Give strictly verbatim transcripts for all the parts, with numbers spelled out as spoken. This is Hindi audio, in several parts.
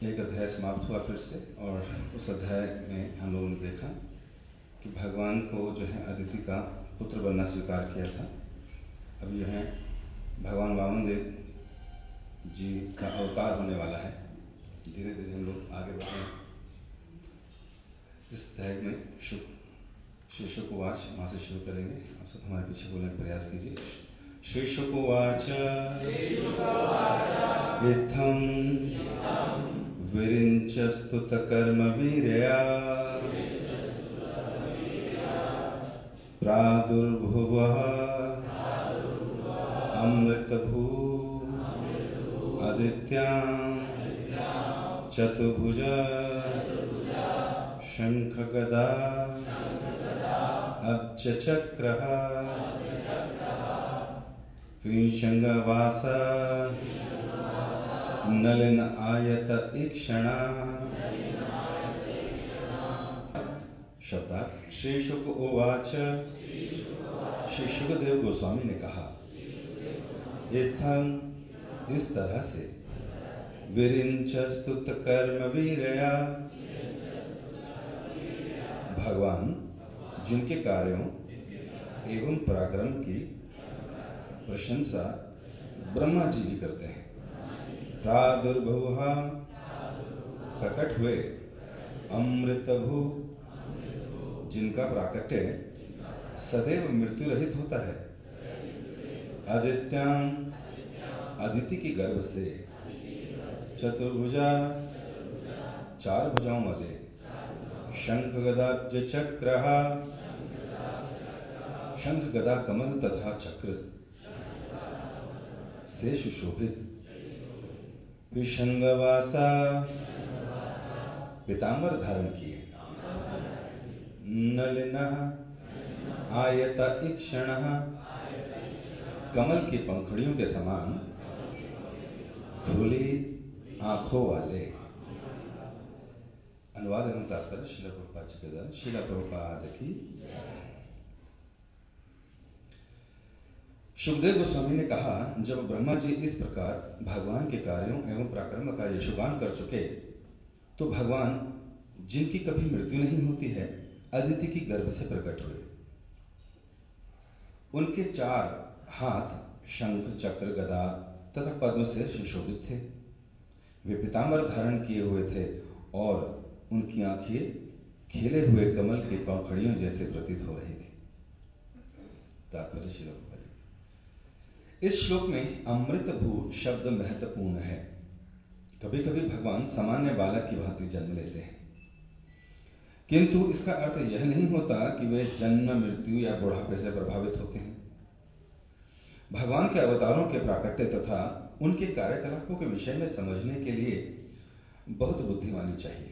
एक अध्याय समाप्त हुआ फिर से, और उस अध्याय में हम लोगों ने देखा कि भगवान को जो है अदिति का पुत्र बनना स्वीकार किया था। अब जो है भगवान वामन देव जी का अवतार होने वाला है। धीरे धीरे हम लोग आगे बढ़े। इस अध्याय में शुक श्री शुकवाच वहाँ से शुरू करेंगे। आप सब हमारे पीछे बोलने का प्रयास कीजिए। श्री शुकवाच इत्थं विरिञ्चस्तुत कर्मवीर्या प्रादुर्भुवः अमृतभू आदित्यां चतुर्भुज शंखगदा अब्जचक्रः पिशंगवास नलिन आयत ईक्षणा। शब्दार्थ। श्री शुक उवाच, श्री शुकदेव गोस्वामी ने कहा, इत्थं इस तरह से, विरिञ्चस्तुत कर्मवीर्या भगवान जिनके कार्यों एवं पराक्रम की प्रशंसा ब्रह्मा जी भी करते हैं। प्रादुर्भुवः प्रकट हुए, अमृतभू जिनका प्राकट्य सदैव मृत्यु रहित होता है, आदित्यां अदिति की गर्भ से, चतुर्भुजा चार भुजाओं वाले, शंख गदा चक्र शंख गदा कमल तथा चक्र से सुशोभित, पिशंगवासा पीतांबर धारण किए, नलिनः आयत ईक्षणः कमल की पंखुड़ियों के समान खुली आंखों वाले। अनुवाद एवं तात्पर्य श्रील प्रभुपाद जी के द्वारा। श्रील प्रभुपाद की। शुकदेव गोस्वामी ने कहा, जब ब्रह्मा जी इस प्रकार भगवान के कार्यों एवं पराक्रम का यशोगान कर चुके, तो भगवान जिनकी कभी मृत्यु नहीं होती है, अदिति की गर्भ से प्रकट हुए। उनके चार हाथ शंख चक्र गदा तथा पद्म से सुशोभित थे। वे पीतांबर धारण किए हुए थे और उनकी आंखें खिले हुए कमल के पंखुड़ियों जैसे प्रतीत हो रही थी। तात्पर्य श्लोक। इस श्लोक में अमृत भू शब्द महत्वपूर्ण है। कभी कभी भगवान सामान्य बालक की भांति जन्म लेते हैं, किंतु इसका अर्थ यह नहीं होता कि वे जन्म मृत्यु या बुढ़ापे से प्रभावित होते हैं। भगवान के अवतारों के प्राकट्य तथा उनके कार्यकलापों के विषय में समझने के लिए बहुत बुद्धिमानी चाहिए।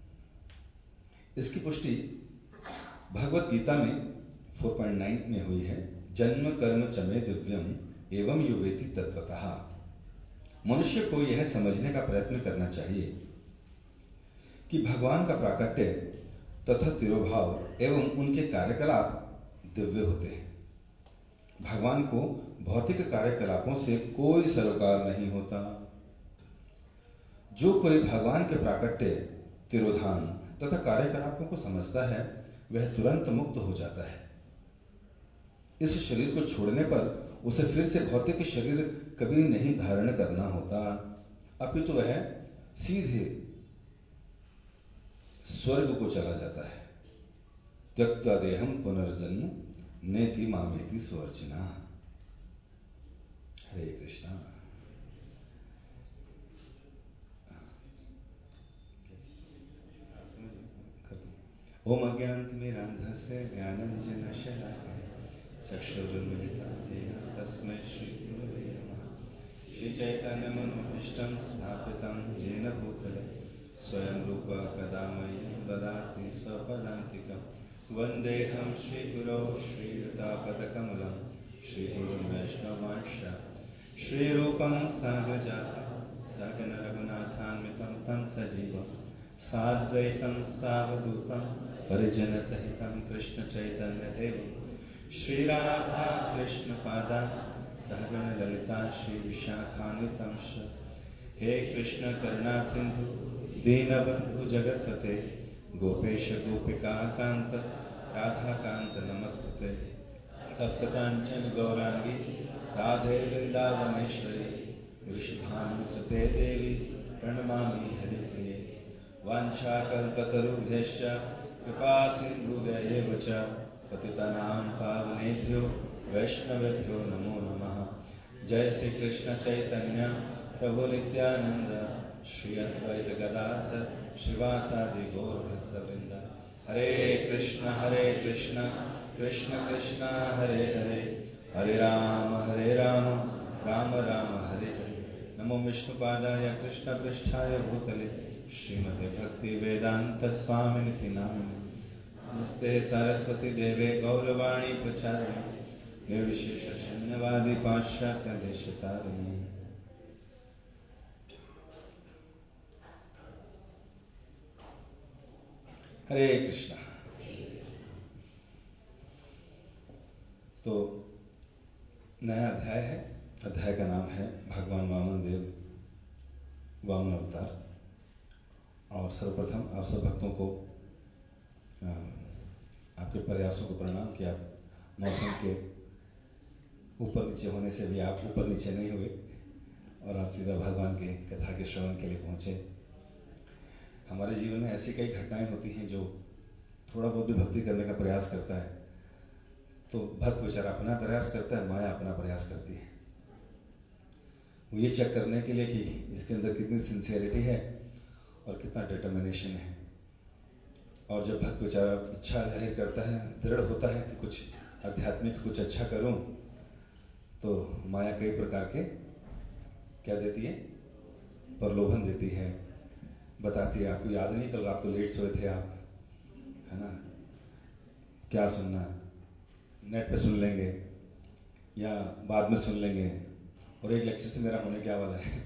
इसकी पुष्टि भगवत गीता में चार पॉइंट नौ में हुई है। जन्म कर्म चमे दिव्यम एवं युवेति तत्वतः। मनुष्य को यह समझने का प्रयत्न करना चाहिए कि भगवान का प्राकट्य तथा तिरोभाव एवं उनके कार्यकलाप दिव्य होते हैं। भगवान को भौतिक कार्यकलापों से कोई सरोकार नहीं होता। जो कोई भगवान के प्राकट्य, तिरोधान तथा कार्यकलापों को समझता है, वह तुरंत मुक्त हो जाता है। इस शरीर को छोड़ने पर उसे फिर से भौतिक शरीर कभी नहीं धारण करना होता, अपितु वह सीधे स्वर्ग को चला जाता है। त्यक्त्वा देहं पुनर्जन्म नेति मामेति स्वर्चिना। हरे कृष्णा। ओम अज्ञानतिमिरान्धस्य ज्ञानाञ्जनशलाकया चक्षुरुन्मिलितं येन तस्मै श्रीगुरवे नमः। श्रीचैतन्यमनोभीष्टं स्थापितं येन भूतले स्वयं रूप कदा मह्यं ददाति स्वपदान्तिकं। वन्देऽहं श्रीगुरौ श्रीयुतापदकमलं श्रीगुरुं वैष्णवांश्च श्रीरूपं साग्रजातं सहगण रघुनाथान्वितं तं सजीवं साद्वैतं सावधूतं परिजनसहितं कृष्णचैतन्यदेवं श्रीराधा कृष्ण पादा सहगण ललिता श्री विशाखान्वितं। हे कृष्ण करुणा सिंधु दीनबंधु जगत्पते गोपेश गोपिका कांत राधा कांत नमस्तुते तप्त कांचन गौरांगी राधे वृंदावनेश्वरी वृषभानुसुते देवी प्रणमामि हरिप्रिये वाञ्छाकल्पतरुभ्यश्च कृपा सिन्धुभ्यैव च पतितानां पावनेभ्यो वैष्णवेभ्यो नमो नमः। जय श्री कृष्ण चैतन्य प्रभु नित्यानंद श्री अद्वैत गदाधर श्रीवासादि गौर भक्तवृंद। हरे कृष्ण हरे कृष्ण कृष्ण कृष्ण हरे हरे हरे राम हरे राम राम राम हरे हरे। नमो विष्णुपादाय कृष्ण पृष्ठाय भूतले श्रीमते भक्ति वेदांत स्वामिनिति नामिने नमस्ते सरस्वती देवे गौरवाणी प्रचारिणे निर्विशेष शून्यवादी पाश्चात्य देशतारिणे। हरे कृष्णा। तो नया अध्याय है। अध्याय का नाम है भगवान वामन देव वामन अवतार। और सर्वप्रथम आप सब भक्तों को आपके प्रयासों को प्रणाम कि आप मौसम के ऊपर नीचे होने से भी आप ऊपर नीचे नहीं हुए और आप सीधा भगवान के कथा के श्रवण के लिए पहुंचे। हमारे जीवन में ऐसी कई घटनाएं होती हैं जो थोड़ा बहुत भी भक्ति करने का प्रयास करता है तो भक्त बेचारा अपना प्रयास करता है, माया अपना प्रयास करती है। वो ये चेक करने के लिए कि इसके अंदर कितनी सिंसियरिटी है और कितना डिटर्मिनेशन है। और जब भक्त बेचारा इच्छा जाहिर करता है, दृढ़ होता है कि कुछ आध्यात्मिक कुछ अच्छा करूं, तो माया कई प्रकार के क्या देती है, प्रलोभन देती है, बताती है। आपको याद नहीं कल रात को लेट सोए थे आप, है ना, क्या सुनना, नेट पे सुन लेंगे या बाद में सुन लेंगे और एक लेक्चर से मेरा होने क्या वाला है।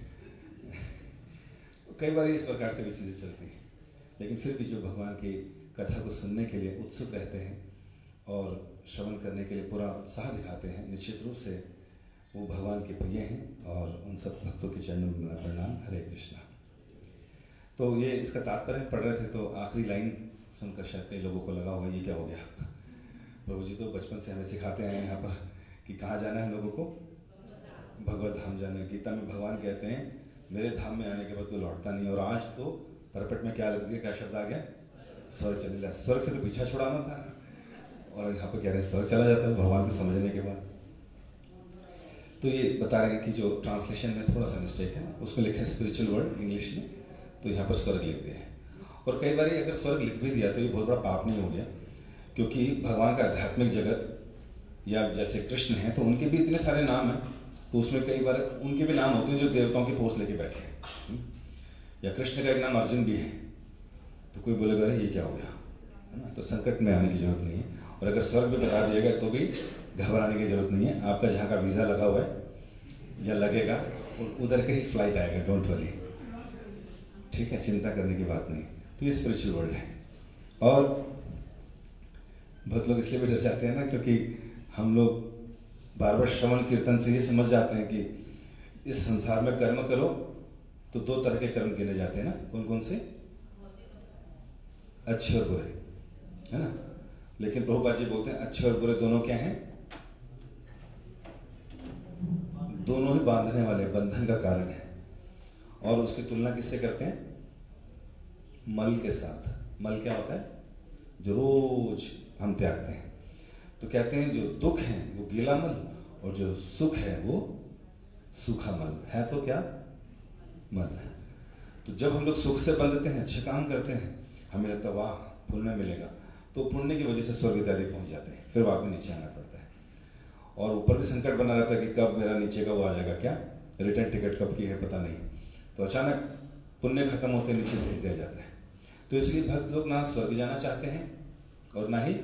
तो कई बार इस प्रकार से भी चीजें चलती हैं। लेकिन फिर भी जो भगवान की कथा को सुनने के लिए उत्सुक रहते हैं और श्रवण करने के लिए पूरा उत्साह दिखाते हैं, निश्चित रूप से वो भगवान के प्रिय हैं और उन सब भक्तों के चरणों में मेरा प्रणाम। हरे कृष्णा। तो ये इसका तात्पर्य पढ़ रहे थे तो आखिरी लाइन सुनकर शायद कई लोगों को लगा होगा ये क्या हो गया। प्रभु जी तो बचपन से हमें सिखाते हैं यहाँ पर कि कहाँ जाना है लोगों को, भगवत धाम जाना है। गीता में भगवान कहते हैं मेरे धाम में आने के बाद कोई लौटता नहीं। और आज तो परपट में क्या लग गया, क्या शब्द आ गया, स्वर्ग चले। स्वर्ग से तो पीछा छुड़ाना था और यहाँ पर कह रहे हैं स्वर्ग चला जाता है भगवान को समझने के बाद। तो ये बता रहे हैं कि जो ट्रांसलेशन में थोड़ा सा मिस्टेक है, उसमें लिखा है स्पिरिचुअल वर्ड इंग्लिश में, तो यहाँ पर स्वर्ग लिख दिया है। और कई बार अगर स्वर्ग लिख भी दिया तो ये बहुत बड़ा पाप नहीं हो गया, क्योंकि भगवान का आध्यात्मिक जगत या जैसे कृष्ण है तो उनके भी इतने सारे नाम हैं, तो उसमें कई बार उनके भी नाम होते हैं जो देवताओं की पोस्ट लेके बैठे हैं। या कृष्ण का एक नाम अर्जुन भी है, तो कोई बोलेगा अरे ये क्या हो गया, है ना। तो संकट में आने की जरूरत नहीं है। और अगर स्वर्ग में बता दिएगा तो भी घबराने की जरूरत नहीं है। आपका जहाँ का वीजा लगा हुआ है या लगेगा उधर के ही फ्लाइट आएगा, डोंट वरी, ठीक है, चिंता करने की बात नहीं। तो ये स्पिरिचुअल वर्ल्ड है। और बहुत लोग इसलिए भी डर जाते हैं ना, क्योंकि हम लोग बार बार श्रवण कीर्तन से ये समझ जाते हैं कि इस संसार में कर्म करो तो दो तरह के कर्म गिने जाते हैं ना। कौन कौन से, अच्छे और बुरे, है ना। लेकिन प्रभुपाद जी बोलते हैं अच्छे और बुरे दोनों क्या हैं, दोनों ही बांधने वाले, बंधन का कारण है। और उसकी तुलना किससे करते हैं, मल के साथ। मल क्या होता है, जो रोज हम त्यागते हैं। तो कहते हैं जो दुख है वो गीला मल और जो सुख है वो सूखा मल है। तो क्या मल है। तो जब हम लोग सुख से बंधते हैं, अच्छे काम करते हैं, हमें लगता है वाह पुण्य मिलेगा, तो पुण्य की वजह से स्वर्ग इत्यादि पहुंच जाते हैं। फिर बाद में नीचे आना पड़ता है और ऊपर भी संकट बना रहता है कि कब मेरा नीचे का वो आ जाएगा, क्या रिटर्न टिकट कब की है पता नहीं। तो अचानक पुण्य खत्म होते नीचे भेज दिया जाता है। तो इसलिए भक्त लोग ना स्वर्ग जाना चाहते हैं और ना ही,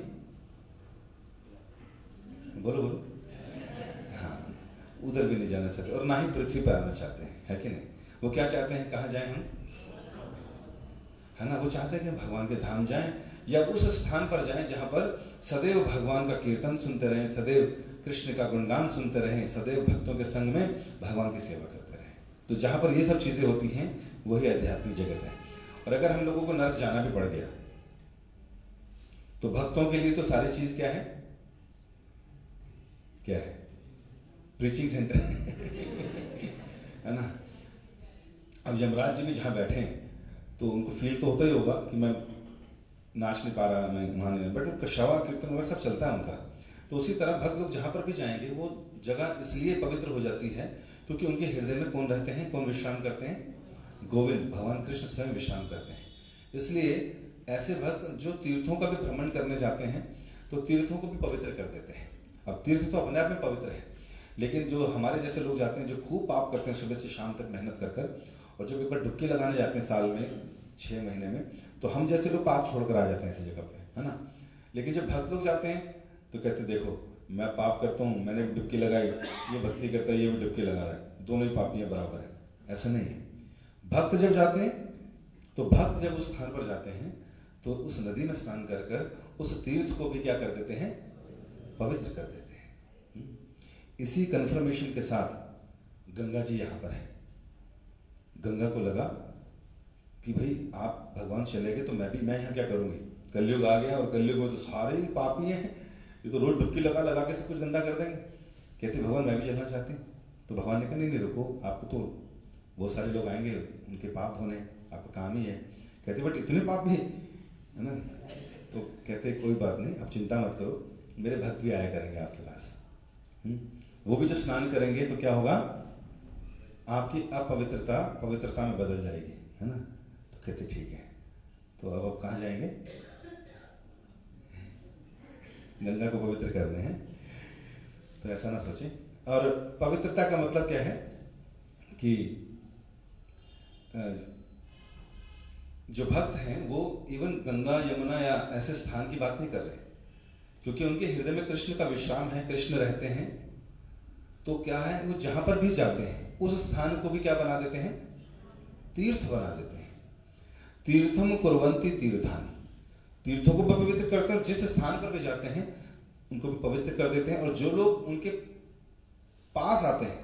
बोलो बोलो, हाँ, उधर भी नहीं जाना चाहते और ना ही पृथ्वी पर आना चाहते हैं, है कि नहीं। वो क्या चाहते हैं, कहाँ जाएं हम, है ना। वो चाहते हैं कि भगवान के धाम जाएं या उस स्थान पर जाएं जहां पर सदैव भगवान का कीर्तन सुनते रहें, सदैव कृष्ण का गुणगान सुनते रहें, सदैव भक्तों के संग में भगवान की सेवा करते रहें। तो जहां पर ये सब चीजें होती हैं वही आध्यात्मिक जगत है। और अगर हम लोगों को नर्क जाना भी पड़ गया तो भक्तों के लिए तो सारी चीज क्या है, क्या है? प्रीचिंग सेंटर है ना। अब यमराज जी भी जहां बैठे हैं तो उनको फील तो होता ही होगा कि मैं नाच नहीं पा रहा, मैं वहां नहीं, बट उनका श्रवा कीर्तन वगैरह सब चलता है उनका। तो उसी तरह भक्त लोग जहां पर भी जाएंगे वो जगह इसलिए पवित्र हो जाती है क्योंकि उनके हृदय में कौन रहते हैं, कौन विश्राम करते हैं? गोविंद भगवान कृष्ण स्वयं विश्राम करते हैं। इसलिए ऐसे भक्त जो तीर्थों का भी भ्रमण करने जाते हैं तो तीर्थों को भी पवित्र कर देते हैं। अब तीर्थ तो अपने आप में पवित्र है, लेकिन जो हमारे जैसे लोग जाते हैं जो खूब पाप करते हैं सुबह से शाम तक मेहनत कर कर, और जब एक बार डुबकी लगाने जाते हैं साल में छह महीने में, तो हम जैसे लोग पाप छोड़कर आ जाते हैं ऐसी जगह पे, है ना। लेकिन जब भक्त लोग जाते हैं तो कहते हैं देखो मैं पाप करता हूं, मैंने भी डुबकी लगाई, ये भक्ति करता है, ये भी डुबकी लगा रहा है, दोनों ही पापी हैं, बराबर है। ऐसा नहीं है। भक्त जब जाते हैं तो भक्त जब उस स्थान पर जाते हैं तो उस नदी में स्नान कर कर उस तीर्थ को भी क्या कर देते हैं? पवित्र कर देते हैं। इसी कंफर्मेशन के साथ गंगा जी यहां पर है। गंगा को लगा कि भाई आप भगवान चले गए तो मैं भी, मैं यहां क्या करूंगी, कलयुग आ गया और कलयुग में तो सारे ही पापी हैं, ये तो रोज डुबकी लगा लगा के सब कुछ गंदा कर देंगे। कहते भगवान मैं भी चलना चाहती हूँ। तो भगवान ने कहा नहीं नहीं रुको, आपको तो बहुत सारे लोग आएंगे उनके पाप धोने, आपका काम ही है। कहते बट इतने पाप भी है ना। तो कहते कोई बात नहीं, आप चिंता मत करो, मेरे भक्त भी आया करेंगे आपके पास। हुँ? वो भी जब स्नान करेंगे तो क्या होगा, आपकी अपवित्रता पवित्रता में बदल जाएगी, है ना। तो कहते ठीक है, तो अब आप कहां जाएंगे? गंगा को पवित्र करने हैं। तो ऐसा ना सोचें। और पवित्रता का मतलब क्या है कि जो भक्त हैं वो इवन गंगा यमुना या ऐसे स्थान की बात नहीं कर रहे, क्योंकि उनके हृदय में कृष्ण का विश्राम है, कृष्ण रहते हैं। तो क्या है, वो जहां पर भी जाते हैं उस स्थान को भी क्या बना देते हैं? तीर्थ बना देते हैं। तीर्थम कुर्वन्ति तीर्थानि, तीर्थों को भी पवित्र करते हैं, जिस स्थान पर भी जाते हैं उनको भी पवित्र कर देते हैं। और जो लोग उनके पास आते हैं,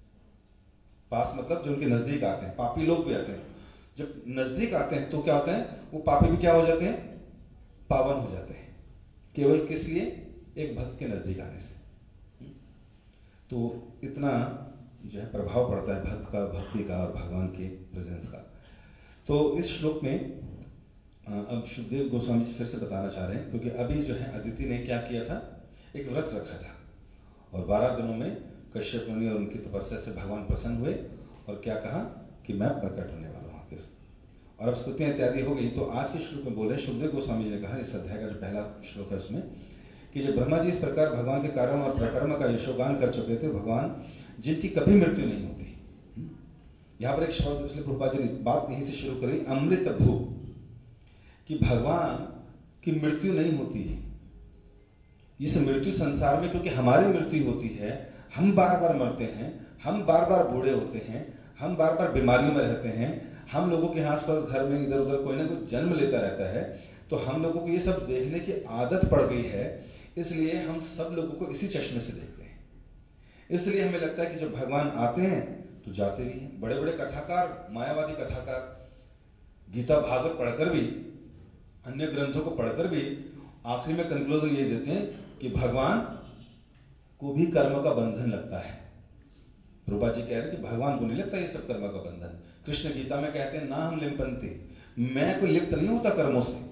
पास मतलब जो उनके नजदीक आते हैं, पापी लोग भी आते हैं, जब नजदीक आते हैं तो क्या होता है, वो पापी भी क्या हो जाते हैं? पावन हो जाते हैं। केवल किस लिए? एक भक्त के नजदीक आने से। तो इतना जो है प्रभाव पड़ता है भक्त का, भक्ति का और भगवान के प्रेजेंस का। तो इस श्लोक में अब शुभदेव गोस्वामी जी फिर से बताना चाह रहे हैं, क्योंकि अभी जो है अदिति ने क्या किया था, एक व्रत रखा था और बारह दिनों में कश्यप मुनि और उनकी तपस्या से भगवान प्रसन्न हुए और क्या कहा कि मैं प्रकट होने वाला हूं आपके, और अब स्तुतियां इत्यादि हो गई। तो आज के श्लोक में बोल रहे शुभदेव गोस्वामी जी ने कहा, इस अध्याय का जो पहला श्लोक है उसमें, कि जब ब्रह्मा जी इस प्रकार भगवान के कर्म और प्रकर्म का यशोगान कर चुके थे, भगवान जिनकी कभी मृत्यु नहीं होती। यहां पर एक शब्द इसलिए प्रभुपाद जी ने बात यहीं से शुरू करी, अमृत भू, कि भगवान की मृत्यु नहीं होती है। इस मृत्यु संसार में क्योंकि हमारी मृत्यु होती है, हम बार बार मरते हैं, हम बार बार बूढ़े होते हैं, हम बार बार बीमारियों में रहते हैं, हम लोगों के आसपास घर में इधर उधर कोई ना कोई जन्म लेता रहता है, तो हम लोगों को ये सब देखने की आदत पड़ गई है। इसलिए हम सब लोगों को इसी चश्मे से देखते हैं। इसलिए हमें लगता है कि जब भगवान आते हैं तो जाते भी हैं। बड़े बड़े कथाकार, मायावादी कथाकार गीता भागवत पढ़कर भी, अन्य ग्रंथों को पढ़कर भी आखिरी में कंक्लूजन ये देते हैं कि भगवान को भी कर्म का बंधन लगता है। प्रभुपाद जी कह रहे हैं कि भगवान को नहीं लगता ये सब कर्म का बंधन। कृष्ण गीता में कहते हैं ना हम लिम्पन्ते, मैं कोई लिप्त नहीं होता कर्मों से।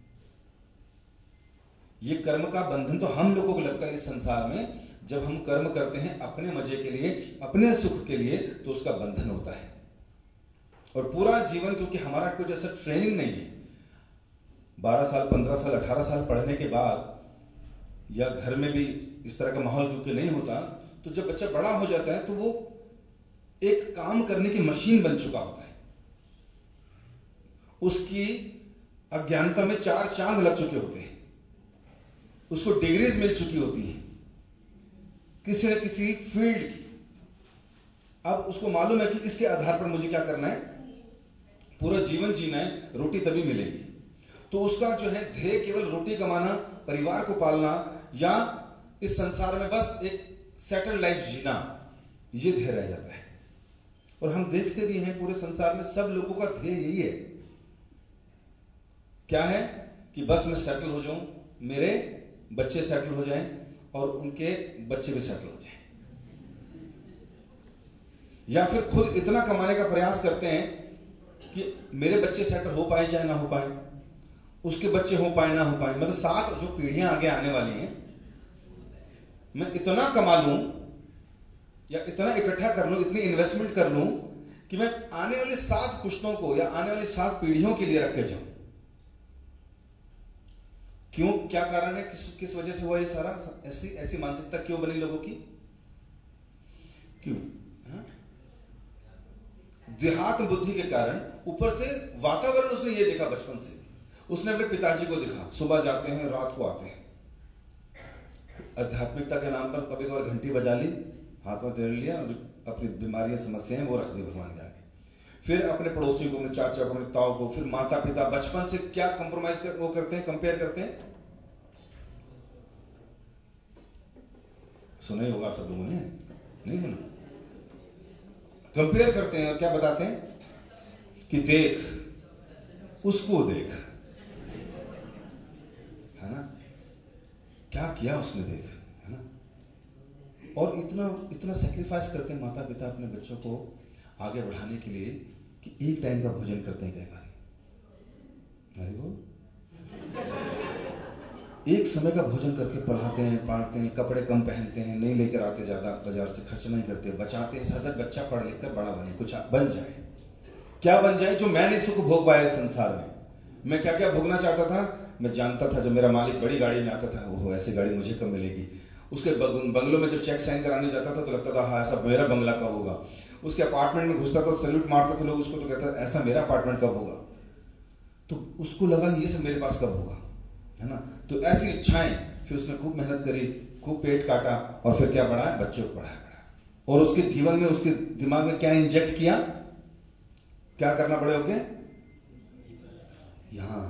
ये कर्म का बंधन तो हम लोगों को लगता है इस संसार में, जब हम कर्म करते हैं अपने मजे के लिए, अपने सुख के लिए, तो उसका बंधन होता है। और पूरा जीवन क्योंकि हमारा कोई जैसा ट्रेनिंग नहीं है, बारह साल पंद्रह साल अठारह साल पढ़ने के बाद, या घर में भी इस तरह का माहौल क्योंकि नहीं होता, तो जब बच्चा बड़ा हो जाता है तो वो एक काम करने की मशीन बन चुका होता है। उसकी अज्ञानता में चार चांद लग चुके होते हैं, उसको डिग्रीज मिल चुकी होती हैं किसी न किसी फील्ड की। अब उसको मालूम है कि इसके आधार पर मुझे क्या करना है, पूरा जीवन जीना है, रोटी तभी मिलेगी। तो उसका जो है ध्येय केवल रोटी कमाना, परिवार को पालना, या इस संसार में बस एक सेटल लाइफ जीना, ये ध्येय रह जाता है। और हम देखते भी हैं पूरे संसार में सब लोगों का ध्येय यही है। क्या है कि बस मैं सेटल हो जाऊं, मेरे बच्चे सेटल हो जाएं और उनके बच्चे भी सेटल हो जाएं, या फिर खुद इतना कमाने का प्रयास करते हैं कि मेरे बच्चे सेटल हो पाए चाहे ना हो पाए, उसके बच्चे हो पाए ना हो पाए, मतलब सात जो पीढ़ियां आगे आने वाली हैं, मैं इतना कमा लूं या इतना इकट्ठा कर लूं, इतनी इन्वेस्टमेंट कर लूं कि मैं आने वाली सात पुश्तों को या आने वाली सात पीढ़ियों के लिए रख के जाऊं। क्यों, क्या कारण है, किस किस वजह से हुआ ये सारा? ऐसी ऐसी मानसिकता क्यों बनी लोगों की? क्यों? हाँ? देहात बुद्धि के कारण। ऊपर से वातावरण उसने ये देखा बचपन से, उसने अपने पिताजी को देखा, सुबह जाते हैं रात को आते हैं, आध्यात्मिकता के नाम पर कभी कभार घंटी बजा ली, हाथ में तेल लिया, और अपनी बीमारियां समस्याएं वो रख दी भगवान के आगे। फिर अपने पड़ोसियों को, अपने चाचा को, अपने ताऊ को, फिर माता पिता, बचपन से क्या कंप्रोमाइज कर, वो करते हैं, कंपेयर करते हैं। सुना ही होगा सब लोगों ने, नहीं सुना? कंपेयर करते हैं और क्या बताते हैं कि देख उसको, देख, है ना, क्या किया उसने, देख, है ना। और इतना इतना सेक्रीफाइस करते हैं माता पिता अपने बच्चों को आगे बढ़ाने के लिए कि एक टाइम का भोजन करते हैं कई बार, अरे वो एक समय का भोजन करके पढ़ाते हैं, पालते हैं, कपड़े कम पहनते हैं, नहीं लेकर आते ज्यादा बाजार से, खर्च नहीं करते, बचाते हैं, ज्यादा बच्चा पढ़ लिख कर बड़ा बने, कुछ बन जाए। क्या बन जाए? जो मैं नहीं सुख भोग पाया इस संसार में। मैं क्या क्या भोगना चाहता था, मैं जानता था जब मेरा मालिक बड़ी गाड़ी में आता था, वो ऐसी गाड़ी मुझे कब मिलेगी। उसके बंगलों में जब चेक साइन कराने जाता था तो लगता था हाँ ऐसा मेरा बंगला कब होगा। उसके अपार्टमेंट में घुसता था, सैल्यूट मारते थे लोग उसको, तो कहता था ऐसा मेरा अपार्टमेंट कब होगा। तो उसको लगा ये सब मेरे पास कब होगा, है ना। तो ऐसी इच्छाएं, फिर उसने खूब मेहनत करी, खूब पेट काटा, और फिर क्या बढ़ाया, बच्चों को पढ़ाया पढ़ाया और उसके जीवन में, उसके दिमाग में क्या इंजेक्ट किया, क्या करना बड़े होके। यहां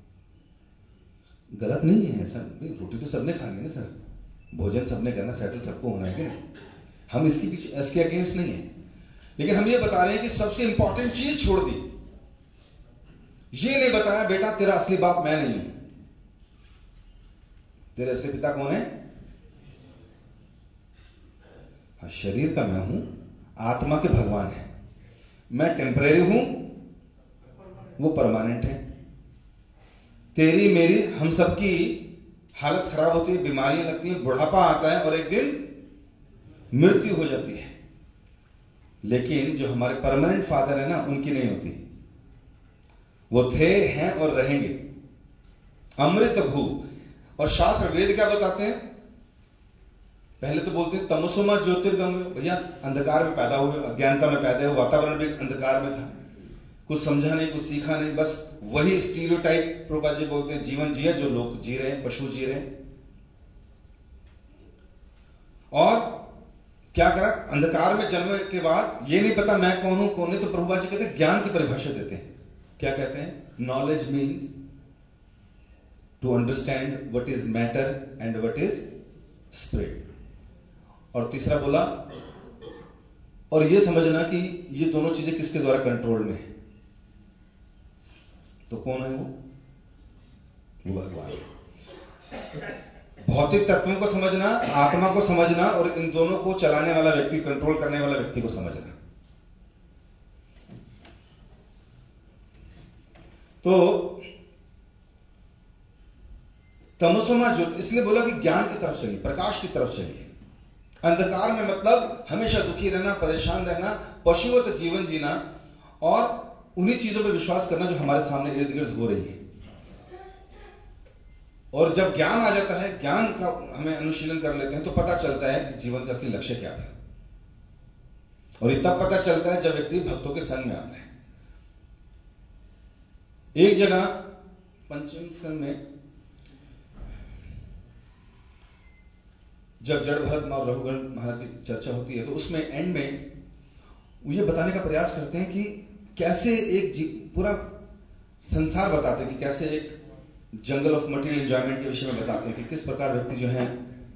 गलत नहीं है सर, रोटी तो सबने खानी है ना सर, भोजन सबने करना, सेटल सबको होना है कि नहीं, हम इसके पीछे इसके अगेंस्ट नहीं है। लेकिन हम ये बता रहे हैं कि सबसे इंपॉर्टेंट चीज छोड़ दी, ये नहीं बताया बेटा तेरा असली बाप मैं नहीं हूं, तेरे असली पिता कौन है? हाँ, शरीर का मैं हूं, आत्मा के भगवान है, मैं टेम्परेरी हूं, वो परमानेंट है। तेरी मेरी हम सबकी हालत खराब होती है, बीमारियां लगती हैं, बुढ़ापा आता है और एक दिन मृत्यु हो जाती है। लेकिन जो हमारे परमानेंट फादर है ना, उनकी नहीं होती, वो थे, हैं और रहेंगे, अमृत भू। और शास्त्र वेद क्या बताते हैं? पहले तो बोलते हैं तमसोमा ज्योतिर्गमय, भैया अंधकार में पैदा हुए, अज्ञानता में पैदा हुए, वातावरण भी अंधकार में था, कुछ समझा नहीं, कुछ सीखा नहीं, बस वही स्टीरियोटाइप प्रभुपाद जी बोलते हैं जीवन जिया जो लोग जी रहे हैं, पशु जी रहे हैं। और क्या करा, अंधकार में जन्म के बाद ये नहीं पता मैं कौन हूं कौन नहीं, तो प्रभुपाद जी कहते हैं, ज्ञान की परिभाषा देते हैं, क्या कहते हैं? Knowledge means to understand what is matter and what is spirit. और तीसरा बोला, और ये समझना कि ये दोनों चीजें किसके द्वारा कंट्रोल में है। तो कौन है वो? वो भगवान। भौतिक तत्वों को समझना, आत्मा को समझना, और इन दोनों को चलाने वाला व्यक्ति, कंट्रोल करने वाला व्यक्ति को समझना। तो तमसोमा ज्योति, इसलिए बोला कि ज्ञान की तरफ चलिए, प्रकाश की तरफ चलिए। अंधकार में मतलब हमेशा दुखी रहना, परेशान रहना, पशुवत जीवन जीना, और उन्हीं चीजों पर विश्वास करना जो हमारे सामने इर्द गिर्द हो रही है। और जब ज्ञान आ जाता है, ज्ञान का हमें अनुशीलन कर लेते हैं, तो पता चलता है कि जीवन का असली लक्ष्य क्या था। और ये तब पता चलता है जब व्यक्ति भक्तों के संग में आता है। एक जगह पंचम स्कंद में जब जड़ भरत और रघुगण महाराज की चर्चा होती है, तो उसमें एंड में ये बताने का प्रयास करते हैं कि कैसे एक पूरा संसार बताते हैं, कि कैसे एक जंगल ऑफ मटेरियल एंजॉयमेंट के विषय में बताते हैं कि किस प्रकार व्यक्ति जो है,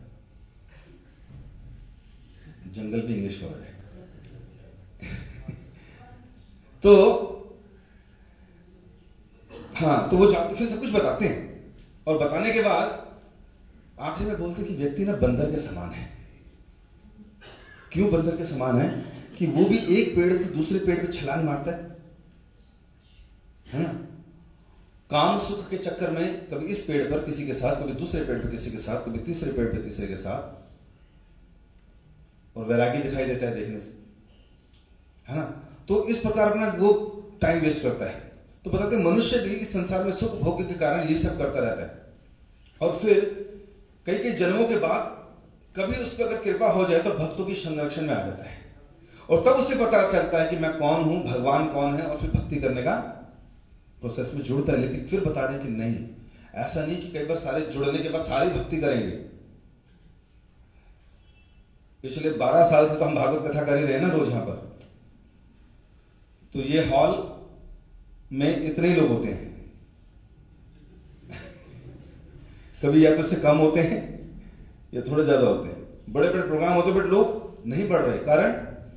जंगल भी इंग्लिश वर्ड है तो हाँ, तो वो जाते फिर सब कुछ बताते हैं और बताने के बाद आखिर में बोलते कि व्यक्ति ना बंदर के समान है। क्यों बंदर के समान है? कि वो भी एक पेड़ से दूसरे पेड़ पे छलांग मारता है, है ना? काम सुख के चक्कर में कभी इस पेड़ पर किसी के साथ, कभी दूसरे पेड़ पर किसी के साथ, कभी तीसरे पेड़ पर तीसरे के साथ, और वैरागी दिखाई देता है देखने से, है ना? तो इस प्रकार अपना वो टाइम वेस्ट करता है। तो बताते मनुष्य भी इस संसार में सुख भोग के कारण ये सब करता रहता है, और फिर कई कई जन्मों के बाद कभी उस पर अगर कृपा हो जाए तो भक्तों की संरक्षण में आ जाता है, और तब उसे पता चलता है कि मैं कौन हूं, भगवान कौन है, और फिर भक्ति करने का प्रोसेस में जुड़ता है। लेकिन फिर बता रहे हैं कि नहीं, ऐसा नहीं कि कई बार सारे जुड़ने के बाद सारी भक्ति करेंगे। पिछले बारह साल से तो हम भागवत कथा कर ही रहे हैं ना रोज यहां पर, तो ये हॉल में इतने ही लोग होते हैं, कभी या तो इससे कम होते हैं या थोड़े ज्यादा होते हैं। बड़े बड़े प्रोग्राम होते हैं बट लोग नहीं बढ़ रहे। कारण,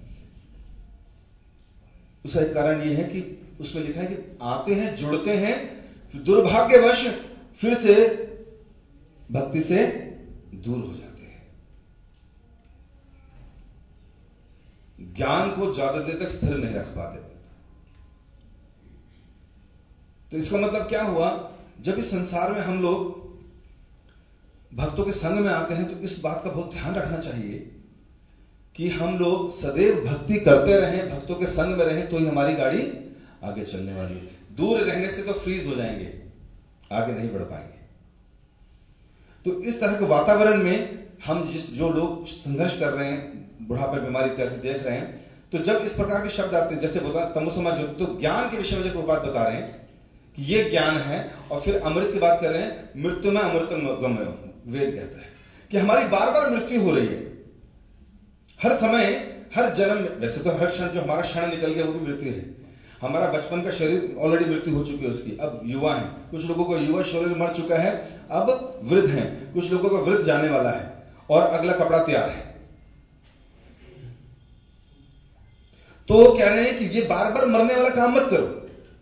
उसका एक कारण यह है कि उसमें लिखा है कि आते हैं, जुड़ते हैं, दुर्भाग्यवश फिर से भक्ति से दूर हो जाते हैं। ज्ञान को ज्यादा देर तक स्थिर नहीं रख पाते। तो इसका मतलब क्या हुआ? जब इस संसार में हम लोग भक्तों के संग में आते हैं तो इस बात का बहुत ध्यान रखना चाहिए कि हम लोग सदैव भक्ति करते रहें, भक्तों के संग में रहें, तो ही हमारी गाड़ी आगे चलने वाली है। दूर रहने से तो फ्रीज हो जाएंगे, आगे नहीं बढ़ पाएंगे। तो इस तरह के वातावरण में हम जिस जो लोग संघर्ष कर रहे हैं, बुढ़ापे, बीमारी इत्यादि देख रहे हैं, तो जब इस प्रकार के शब्द आते हैं, जैसे बता तमोसमा जो, तो ज्ञान के विषय में जो बात बता रहे हैं कि ये ज्ञान है, और फिर अमृत की बात कर रहे हैं, मृत्यु में अमृतम गम्य, वेद कहता है कि हमारी बार बार मृत्यु हो रही है, हर समय, हर जन्म। वैसे तो हर क्षण जो हमारा क्षण निकल गया वो भी मृत्यु है। हमारा बचपन का शरीर ऑलरेडी मृत्यु हो चुकी है उसकी, अब युवा है, कुछ लोगों का युवा शरीर मर चुका है, अब वृद्ध है, कुछ लोगों का वृद्ध जाने वाला है, और अगला कपड़ा तैयार है। तो कह रहे हैं कि ये बार बार मरने वाला काम मत करो,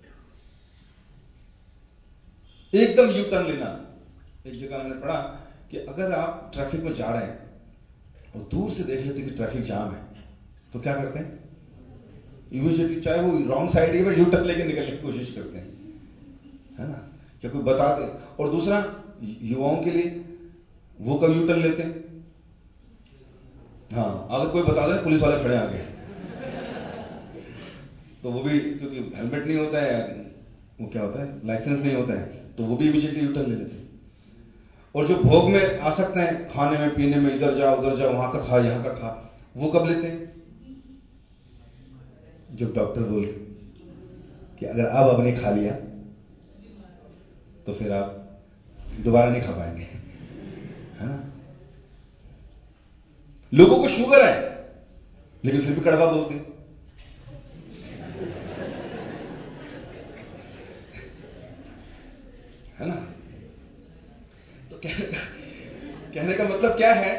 एकदम यू टर्न लेना। एक जगह मैंने पढ़ा कि अगर आप ट्रैफिक में जा रहे हैं और दूर से देख लेते कि ट्रैफिक जाम है, तो क्या करते हैं? इमीडिएटली, चाहे वो रॉन्ग साइड है, बट यू टर्न लेके निकलने की कोशिश करते हैं, है ना? क्या कोई बता दे। और दूसरा, युवाओं के लिए वो कब यू टर्न लेते हैं? हाँ, अगर कोई बता दे पुलिस वाले खड़े आगे, तो वो भी, क्योंकि हेलमेट नहीं होता है, वो क्या होता है, लाइसेंस नहीं होता है, तो वो भी इमीडिएटली यू टर्न ले लेते हैं। और जो भोग में आ सकते हैं, खाने में, पीने में, इधर जा उधर जा, वहां का खा यहां का खा, वो कब लेते हैं? जब डॉक्टर बोले कि अगर अब आपने खा लिया तो फिर आप दोबारा नहीं खा पाएंगे, है ना? लोगों को शुगर है लेकिन फिर भी कड़वा बोलते हैं, है ना? तो कहने का, कहने का मतलब क्या है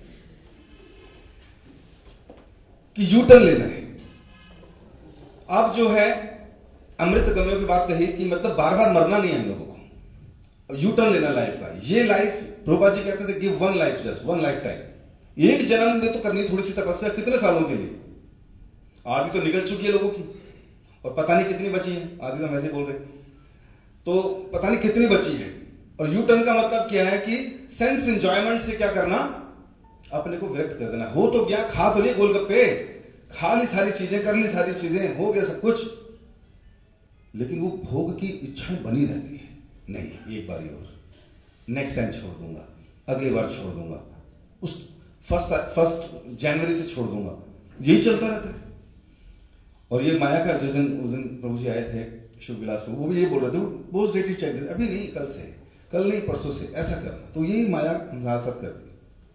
कि यू टर्न लेना है। अब जो है अमृत गम्यों की बात कही कि मतलब बार बार मरना नहीं है हम लोगों को, यू टर्न लेना लाइफ का। ये लाइफ, प्रभुपाद जी कहते थे, give one life, just one life time. एक जन्म में तो करनी थोड़ी सी तपस्या, कितने सालों के लिए? आधी तो निकल चुकी है लोगों की, और पता नहीं कितनी बची है, आधी तो हम ऐसे बोल रहे, तो पता नहीं कितनी बची है। और यू टर्न का मतलब क्या है कि सेंस एंजॉयमेंट से क्या करना, अपने को विरक्त कर देना। हो तो गया, खा तो लिए गोलगप्पे, खा ली सारी चीजें, कर ली सारी चीजें, हो गया सब कुछ, लेकिन वो भोग की इच्छाएं बनी रहती है। नहीं, एक बार और, नेक्स्ट टाइम छोड़ दूंगा, अगली बार छोड़ दूंगा, उस फर्स्ट फर्स्ट जनवरी से छोड़ दूंगा, यही चलता रहता है। और ये माया का, जिस दिन उस दिन प्रभु जी आए थे शुभ विलास में, वो भी ये बोल रहे थे, वो डेट चाहिए, अभी नहीं, कल से, कल नहीं परसों से, ऐसा करना। तो यही माया हमारे साथ करती है।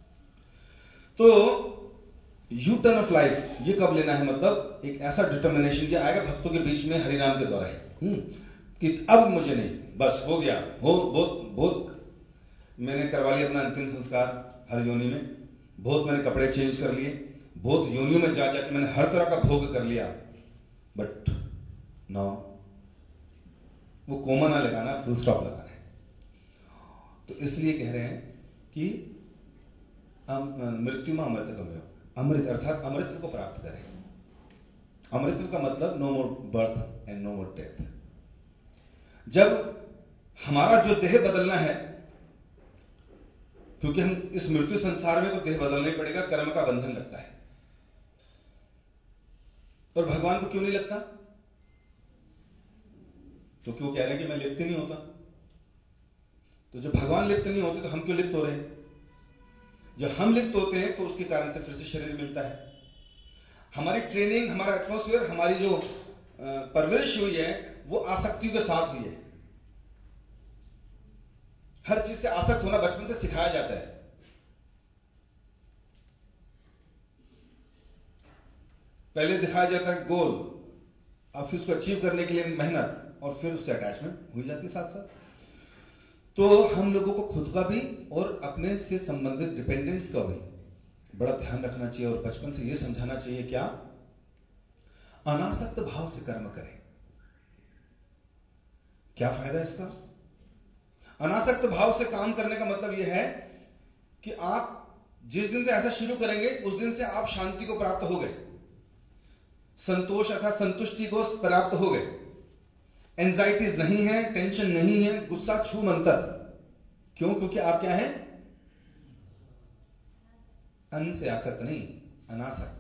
तो यू टर्न ऑफ लाइफ ये कब लेना है? मतलब एक ऐसा डिटर्मिनेशन किया आएगा भक्तों के बीच में हरिनाम के द्वारा है कि अब मुझे नहीं, बस हो गया, हो बहुत बहुत मैंने करवा लिया अपना अंतिम संस्कार हर योनि में, बहुत मैंने कपड़े चेंज कर लिए, बहुत योनियों में जा जाके मैंने हर तरह का भोग कर लिया, बट नाउ वो कोमा ना लगाना, फुल स्टॉप लगाना है। तो इसलिए कह रहे हैं कि मृत्यु में अमृतत्व, अमृत अर्थात अमृतत्व को प्राप्त करें। अमृतत्व का मतलब no more birth and no more death. जब हमारा जो देह बदलना है, क्योंकि हम इस मृत्यु संसार में तो देह बदलना ही पड़ेगा, कर्म का बंधन लगता है। और भगवान को क्यों नहीं लगता? तो क्यों कह रहे हैं कि मैं लिप्त नहीं होता। तो जब भगवान लिप्त नहीं होते तो हम क्यों लिप्त हो रहे हैं? जब हम लिप्त होते हैं तो उसके कारण से फिर से शरीर मिलता है। हमारी ट्रेनिंग, हमारा एटमॉस्फेयर, हमारी जो परवरिश हुई है वो आसक्ति के साथ हुई है। हर चीज से आसक्त होना बचपन से सिखाया जाता है। पहले दिखाया जाता है गोल, अब फिर उसको अचीव करने के लिए मेहनत, और फिर उससे अटैचमेंट हो जाती है साथ साथ। तो हम लोगों को खुद का भी और अपने से संबंधित डिपेंडेंस का भी बड़ा ध्यान रखना चाहिए, और बचपन से यह समझाना चाहिए क्या, अनासक्त भाव से कर्म करें। क्या फायदा इसका? अनासक्त भाव से काम करने का मतलब यह है कि आप जिस दिन से ऐसा शुरू करेंगे उस दिन से आप शांति को प्राप्त हो गए, संतोष अर्थात संतुष्टि को प्राप्त हो गए। एंजाइटीज नहीं है, टेंशन नहीं है, गुस्सा छू मंतर। क्यों? क्योंकि आप क्या है? अन्न से आसक्त नहीं, अनासक्त।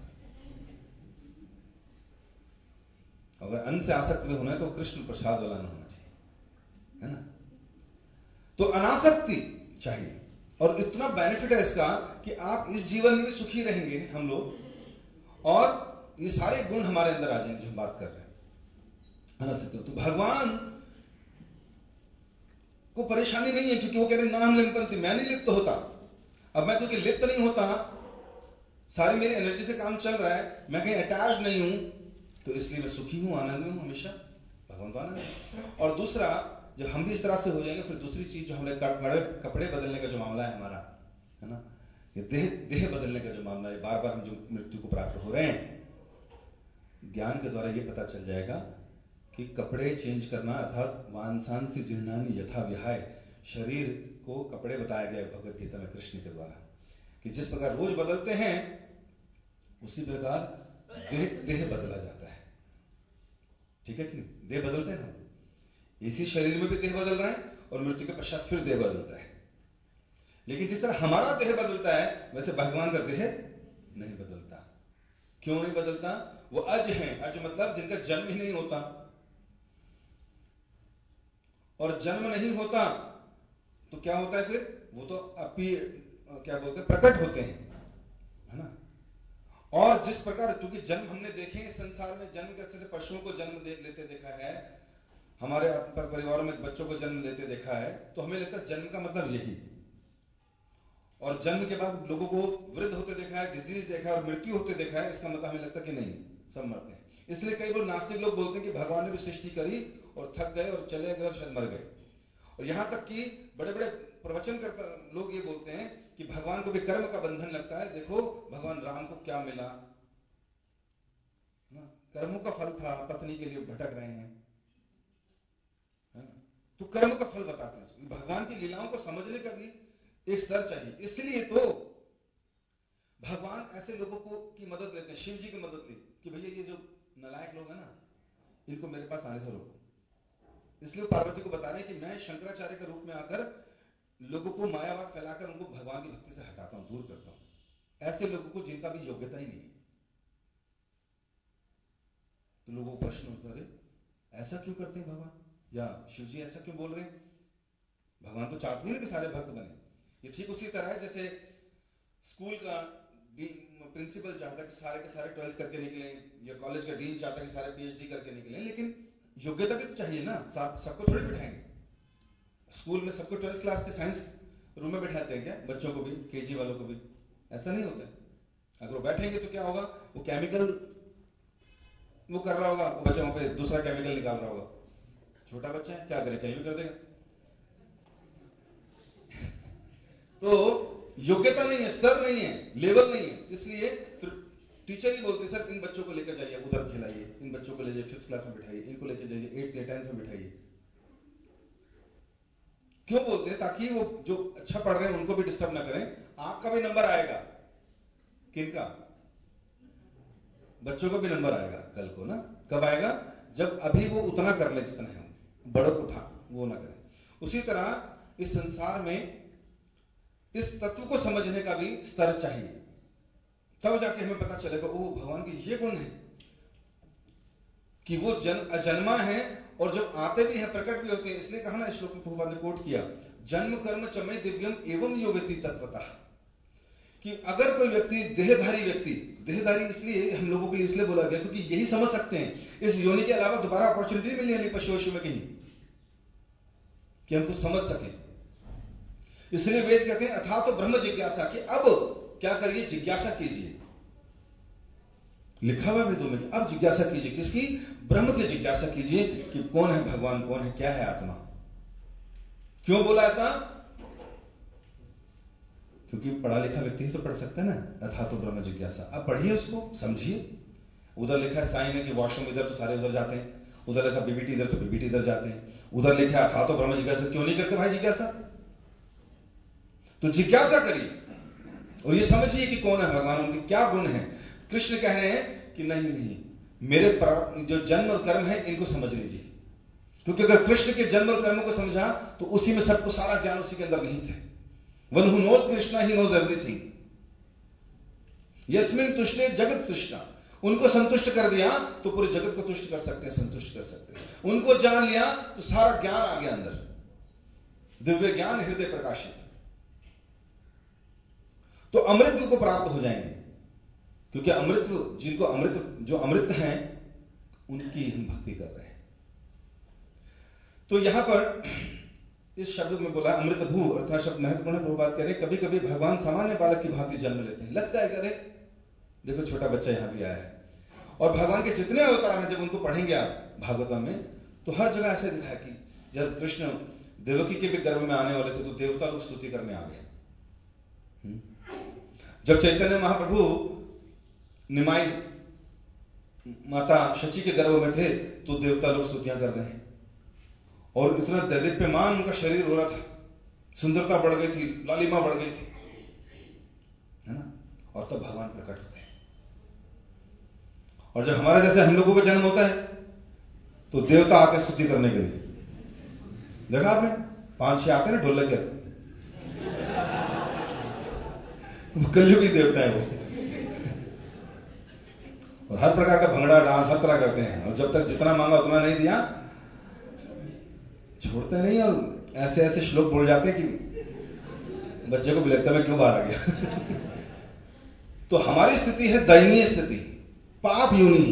अगर अन्न से आसक्त में होना है तो कृष्ण प्रसाद वाला ना होना चाहिए, है ना? तो अनासक्ति चाहिए, और इतना बेनिफिट है इसका कि आप इस जीवन में भी सुखी रहेंगे हम लोग, और ये सारे गुण हमारे अंदर आ जाएंगे जो हम बात कर रहे हैं। अनासक्ति। तो भगवान को परेशानी नहीं है, क्योंकि वो कह रहे नाम लिप्यन्ति, मैं नहीं लिप्त होता। अब मैं क्योंकि लिप्त नहीं होता, सारी मेरी एनर्जी से काम चल रहा है, मैं कहीं अटैच नहीं हूं, तो इसलिए मैं सुखी हूं, आनंद में हूं हमेशा। भगवान तो आनंद है। और दूसरा, जब हम भी इस तरह से हो जाएंगे, फिर दूसरी चीज जो हमारे कपड़े कपड़े बदलने का जो मामला है हमारा, है ना, ये देह देह बदलने का जो मामला है, बार बार हम जो मृत्यु को प्राप्त हो रहे हैं, ज्ञान के द्वारा ये पता चल जाएगा कि कपड़े चेंज करना अर्थात वांसांसि जीर्णानि यथा विहाय, शरीर को कपड़े बताया गया भगवत गीता में कृष्ण के द्वारा, कि जिस प्रकार रोज बदलते हैं उसी प्रकार देह देह बदला जाता है। ठीक है कि नहीं? देह बदलते हैं ना, इसी शरीर में भी देह बदल रहा है, और मृत्यु के पश्चात फिर देह बदलता है। लेकिन जिस तरह हमारा देह बदलता है, वैसे भगवान का देह नहीं बदलता। क्यों नहीं बदलता? वो अज हैं। अज मतलब जिनका जन्म ही नहीं होता, और जन्म नहीं होता तो क्या होता है फिर? वो तो अपी क्या बोलते हैं, प्रकट होते हैं, है ना। और जिस प्रकार, क्योंकि जन्म हमने देखे इस संसार में, जन्म कैसे पशुओं को जन्म दे, लेते देखा है, हमारे परिवारों में बच्चों को जन्म लेते देखा है, तो हमें लगता है जन्म का मतलब यही। और जन्म के बाद लोगों को वृद्ध होते देखा है, डिजीज देखा है, और मृत्यु होते देखा है, इसका मतलब हमें लगता है कि नहीं, सब मरते हैं। इसलिए कई बार नास्तिक लोग बोलते हैं कि भगवान ने भी सृष्टि करी और थक गए और चले गए और शायद मर गए। और यहां तक कि बड़े बड़े प्रवचन करता लोग ये बोलते हैं कि भगवान को भी कर्म का बंधन लगता है। देखो भगवान राम को क्या मिला, कर्मों का फल था, पत्नी के लिए भटक रहे हैं, है ना। तो कर्म का फल बताते हैं। भगवान की लीलाओं को समझने का भी एक स्तर चाहिए। इसलिए तो भगवान ऐसे लोगों को की मदद लेते हैं, शिव जी की मदद ली कि भैया ये जो नालायक लोग हैं ना, इनको मेरे पास आने से रोको। इसलिए पार्वती को बता रहे हैं कि मैं शंकराचार्य के रूप में आकर लोगों को मायावाद फैलाकर उनको भगवान की भक्ति से हटाता हूं, दूर करता हूं, ऐसे लोगों को जिनका भी योग्यता ही नहीं है। तो लोगों को प्रश्न होता है, ऐसा क्यों करते हैं भगवान, या शिव जी ऐसा क्यों बोल रहे हैं? भगवान तो चाहते हैं कि सारे भक्त बने। ये ठीक उसी तरह है जैसे स्कूल का प्रिंसिपल चाहता है कि सारे के सारे ट्वेल्थ करके निकले, या कॉलेज का डीन चाहता है कि सारे पीएचडी करके निकले, लेकिन योग्यता भी तो चाहिए ना। सबको थोड़ी बिठाएंगे स्कूल में, सबको ट्वेल्थ क्लास के साइंस रूम में बैठाते हैं क्या? बच्चों को भी, केजी वालों को भी ऐसा नहीं होता है। अगर वो बैठेंगे तो क्या होगा, वो केमिकल वो कर रहा होगा, वो बच्चा वहां पे दूसरा केमिकल निकाल रहा होगा। छोटा बच्चा है, क्या करे, कहीं भी कर देगा। तो योग्यता नहीं है, स्तर नहीं है, लेवल नहीं है, इसलिए फिर टीचर ही बोलते हैं सर इन बच्चों को लेकर जाइए, उधर खिलाइए, इन बच्चों को ले जाइए फिफ्थ क्लास में बिठाइए, इनको लेकर जाइए एट्थ या टेंथ में बिठाइए। क्यों बोलते हैं? ताकि वो जो अच्छा पढ़ रहे हैं उनको भी डिस्टर्ब ना करें। आपका भी नंबर आएगा। किनका? बच्चों का भी नंबर आएगा कल को ना। कब आएगा? जब अभी वो उतना कर ले जितना है, बड़ों को उठा वो ना करें। उसी तरह इस संसार में इस तत्व को समझने का भी स्तर चाहिए, तब जाके हमें पता चलेगा ओ भगवान के ये गुण है कि वो जन अजन्मा है और जब आते भी हैं प्रकट भी होते हैं। इसलिए कहा ना, श्लोक में प्रभुपाद ने कोट किया, जन्म कर्म चमय दिव्यम एवं यो व्यक्ति तत्वतः, कि अगर कोई व्यक्ति देहधारी व्यक्ति, देहधारी इसलिए हम लोगों के लिए इसलिए बोला गया क्योंकि यही समझ सकते हैं, इस योनि के अलावा दोबारा अपॉर्चुनिटी मिलनी है पशु वशु में कहीं कि हम कुछ समझ सकें। इसलिए वेद कहते हैं अथा तो ब्रह्म जिज्ञासा, कि अब क्या करिए? जिज्ञासा कीजिए। लिखा हुआ वेदों में कि अब जिज्ञासा कीजिए। किसकी? ब्रह्म की जिज्ञासा कीजिए कि कौन है भगवान, कौन है, क्या है आत्मा। क्यों बोला ऐसा? क्योंकि पढ़ा लिखा व्यक्ति ही तो पढ़ सकता है ना, अथा तो ब्रह्म जिज्ञासा। अब पढ़िए उसको, समझिए। उधर लिखा है साइन है कि वॉशरूम इधर तो सारे उधर जाते हैं, उधर लिखा बीबीटी इधर तो बीबीटी इधर जाते हैं, उधर लिखा है अथा तो ब्रह्म जिज्ञासा। क्यों नहीं करते भाई जिज्ञासा? तो जिज्ञासा करिए और ये समझिए कि कौन है भगवान, उनके क्या गुण हैं। कृष्ण कह रहे हैं कि नहीं नहीं, मेरे जो जन्म और कर्म है इनको समझ लीजिए, क्योंकि अगर कृष्ण के जन्म और कर्म को समझा तो उसी में सबको सारा ज्ञान उसी के अंदर नहीं थे। वन हु नोज कृष्णा ही नोज एवरीथिंग, यस्मिन तुष्टे जगत तुष्टा। उनको संतुष्ट कर दिया तो पूरे जगत को तुष्ट कर सकते हैं, संतुष्ट कर सकते हैं। उनको जान लिया तो सारा ज्ञान आ गया अंदर, दिव्य ज्ञान हृदय प्रकाशित। तो अमृत को प्राप्त हो जाएंगे, क्योंकि अमृत, जिनको अमृत, जो अमृत हैं उनकी हम भक्ति कर रहे हैं। तो यहां पर इस शब्द में बोला अमृत भू, अर्थात शब्द महत्वपूर्ण प्रभुपाद कह रहे हैं, कभी कभी भगवान सामान्य बालक की भांति जन्म लेते हैं। लगता है करे देखो छोटा बच्चा यहां भी आया है, और भगवान के जितने अवतार हैं जब उनको पढ़ेंगे आप भागवतम में, तो हर जगह ऐसे दिखा है कि जब कृष्ण देवकी के भी गर्भ में आने वाले थे तो देवता लोग स्तुति करने आ गए। जब चैतन्य महाप्रभु निमाई माता शची के गर्भ में थे तो देवता लोग स्तुतियां कर रहे हैं, और इतना दैदीप्यमान उनका शरीर हो रहा था, सुंदरता बढ़ गई थी, लालिमा बढ़ गई थी, है ना। और तब भगवान प्रकट होते हैं। और जब हमारे जैसे हम लोगों का जन्म होता है तो देवता आते स्तुति करने के लिए। देखा आपने, पांच छह आते हैं ना ढोलक के, कलयुगी देवता है वो, और हर प्रकार का भंगड़ा डांस हर तरह करते हैं, और जब तक जितना मांगा उतना नहीं दिया छोड़ते नहीं, और ऐसे ऐसे श्लोक बोल जाते हैं कि बच्चे को भी लगता है मैं क्यों बाहर आ गया। तो हमारी स्थिति है दयनीय स्थिति, पाप योनि,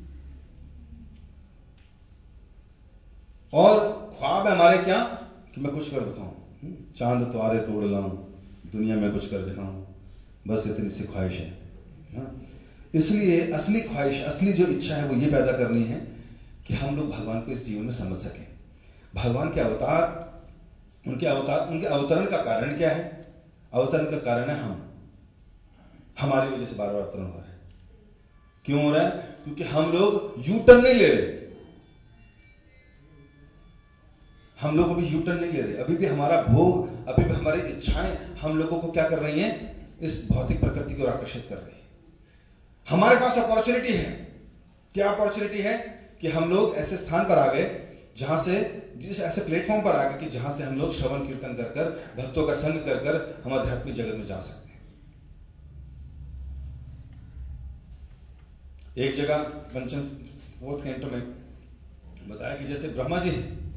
और ख्वाब है हमारे क्या कि मैं कुछ कर दिखाऊं, चांद तारे तोड़ लाऊं, दुनिया में कुछ कर दिखाऊं, बस इतनी सी ख्वाहिश है। इसलिए असली ख्वाहिश, असली जो इच्छा है वो ये पैदा करनी है कि हम लोग भगवान को इस जीवन में समझ सकें। भगवान के अवतार, उनके अवतार, उनके अवतरण का कारण क्या है? अवतरण का कारण है हम, हमारी वजह से बार बार अवतरण हो रहा है। क्यों हो रहा है? क्योंकि हम लोग यू टर्न नहीं ले रहे, हम लोग अभी यू टर्न नहीं ले रहे। अभी भी हमारा भोग, अभी भी हमारी इच्छाएं हम लोगों को क्या कर रही हैं? इस भौतिक प्रकृति को आकर्षित कर रही है। हमारे पास अपॉर्चुनिटी है। क्या अपॉर्चुनिटी है? कि हम लोग ऐसे स्थान पर आ गए जहां से, जिस ऐसे प्लेटफॉर्म पर आ गए कि जहां से हम लोग श्रवण कीर्तन कर कर, भक्तों का संग कर कर हम आध्यात्मिक जगत में जा सकते हैं। एक जगह पंचम फोर्थ कैंटो में बताया कि जैसे ब्रह्मा जी,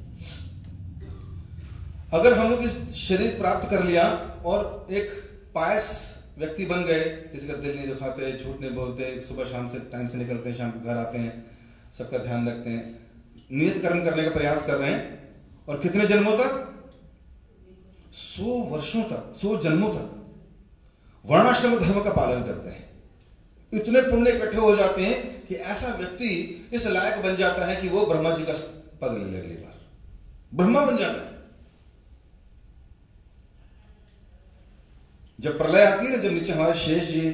अगर हम लोग इस शरीर प्राप्त कर लिया और एक पायस व्यक्ति बन गए, किसी का दिल नहीं दुखाते, झूठ नहीं बोलते, सुबह शाम से टाइम से निकलते हैं, शाम को घर आते हैं, सबका ध्यान रखते हैं, नियत कर्म करने का प्रयास कर रहे हैं, और कितने जन्मों तक? सौ वर्षों तक, सौ जन्मों तक वर्णाश्रम धर्म का पालन करते हैं। इतने पुण्य इकट्ठे हो जाते हैं कि ऐसा व्यक्ति इस लायक बन जाता है कि वो ब्रह्मा जी का पद ले ले अगली बार, ब्रह्मा बन जाता है। जब प्रलय आती है ना, जब नीचे हमारे शेष जी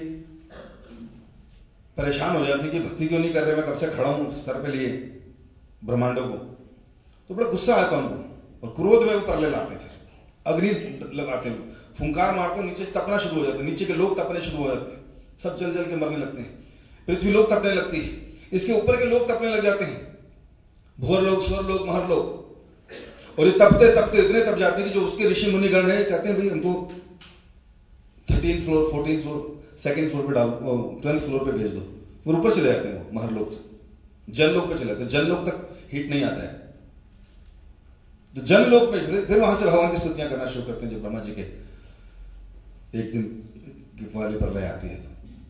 परेशान हो जाते हैं कि भक्ति क्यों नहीं कर रहे, मैं कब से खड़ा हूं सर पे लिए ब्रह्मांडों को, तो बड़ा गुस्सा आता है उनको, और क्रोध में वो प्रलय लाते हैं। अग्नि लगाते हो, फुंकार मारते हो, नीचे तपना शुरू हो जाता है, नीचे के लोग तपने शुरू हो जाते हैं, सब जल जल के मरने लगते हैं, पृथ्वी लोग तपने लगती है, इसके ऊपर के लोग तपने लग जाते हैं, भोर लोग, स्वर लोग, महर लोग, और ये तपते तपते इतने तप जाते हैं कि जो उसके ऋषि मुनि गण है कहते हैं भाई हमको thirteen floor, fourteen floor, second floor पे डालो, ट्वेल्थ फ्लोर पे भेज दो, वो ऊपर चले जाते हैं, वो महर लोग जल लोग पे चले जाते हैं, जल लोग तक हीट नहीं आता है, तो जल लोग पे फिर वहां से भगवान की स्तुतियां करना शुरू करते हैं जब ब्रह्मा जी के एक दिन की वाली प्रलय आती है। तो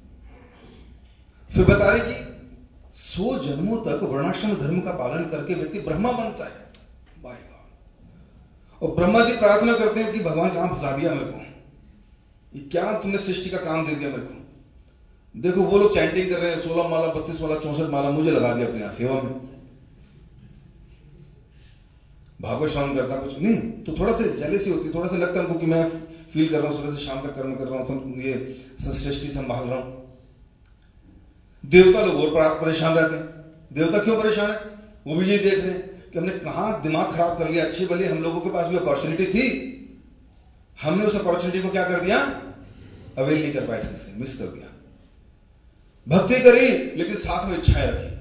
फिर बता रहे कि सौ जन्मों तक वर्णाश्रम धर्म का पालन करके व्यक्ति ब्रह्मा बनता है, बाय गॉड। और ब्रह्मा जी प्रार्थना करते हैं कि भगवान कहां फंसा दिया मेरे को, ये क्या तुमने सृष्टि का काम दे दिया मेरे को, देखो वो लोग चैंटिंग कर रहे हैं, सोलह माला, बत्तीस माला, चौसठ माला, मुझे लगा दिया अपने यहां सेवा में, भागवत श्रवण करता कुछ नहीं, तो थोड़ा सा जेलसी होती, थोड़ा सा लगता है हमको कि मैं फील कर रहा हूं, सुबह से शाम तक कर्म कर रहा हूं, ये सृष्टि संभाल रहा हूं। देवता लोग और परेशान रहते हैं। देवता क्यों परेशान है? वो भी ये देख रहे हैं कि हमने कहां दिमाग खराब कर लिया, अच्छी भली हम लोगों के पास भी अपॉर्चुनिटी थी, हमने उस अपॉर्चुनिटी को क्या कर दिया, अवेल नहीं कर पाए, ढंग से मिस कर दिया। भक्ति करी लेकिन साथ में इच्छाएं रखी,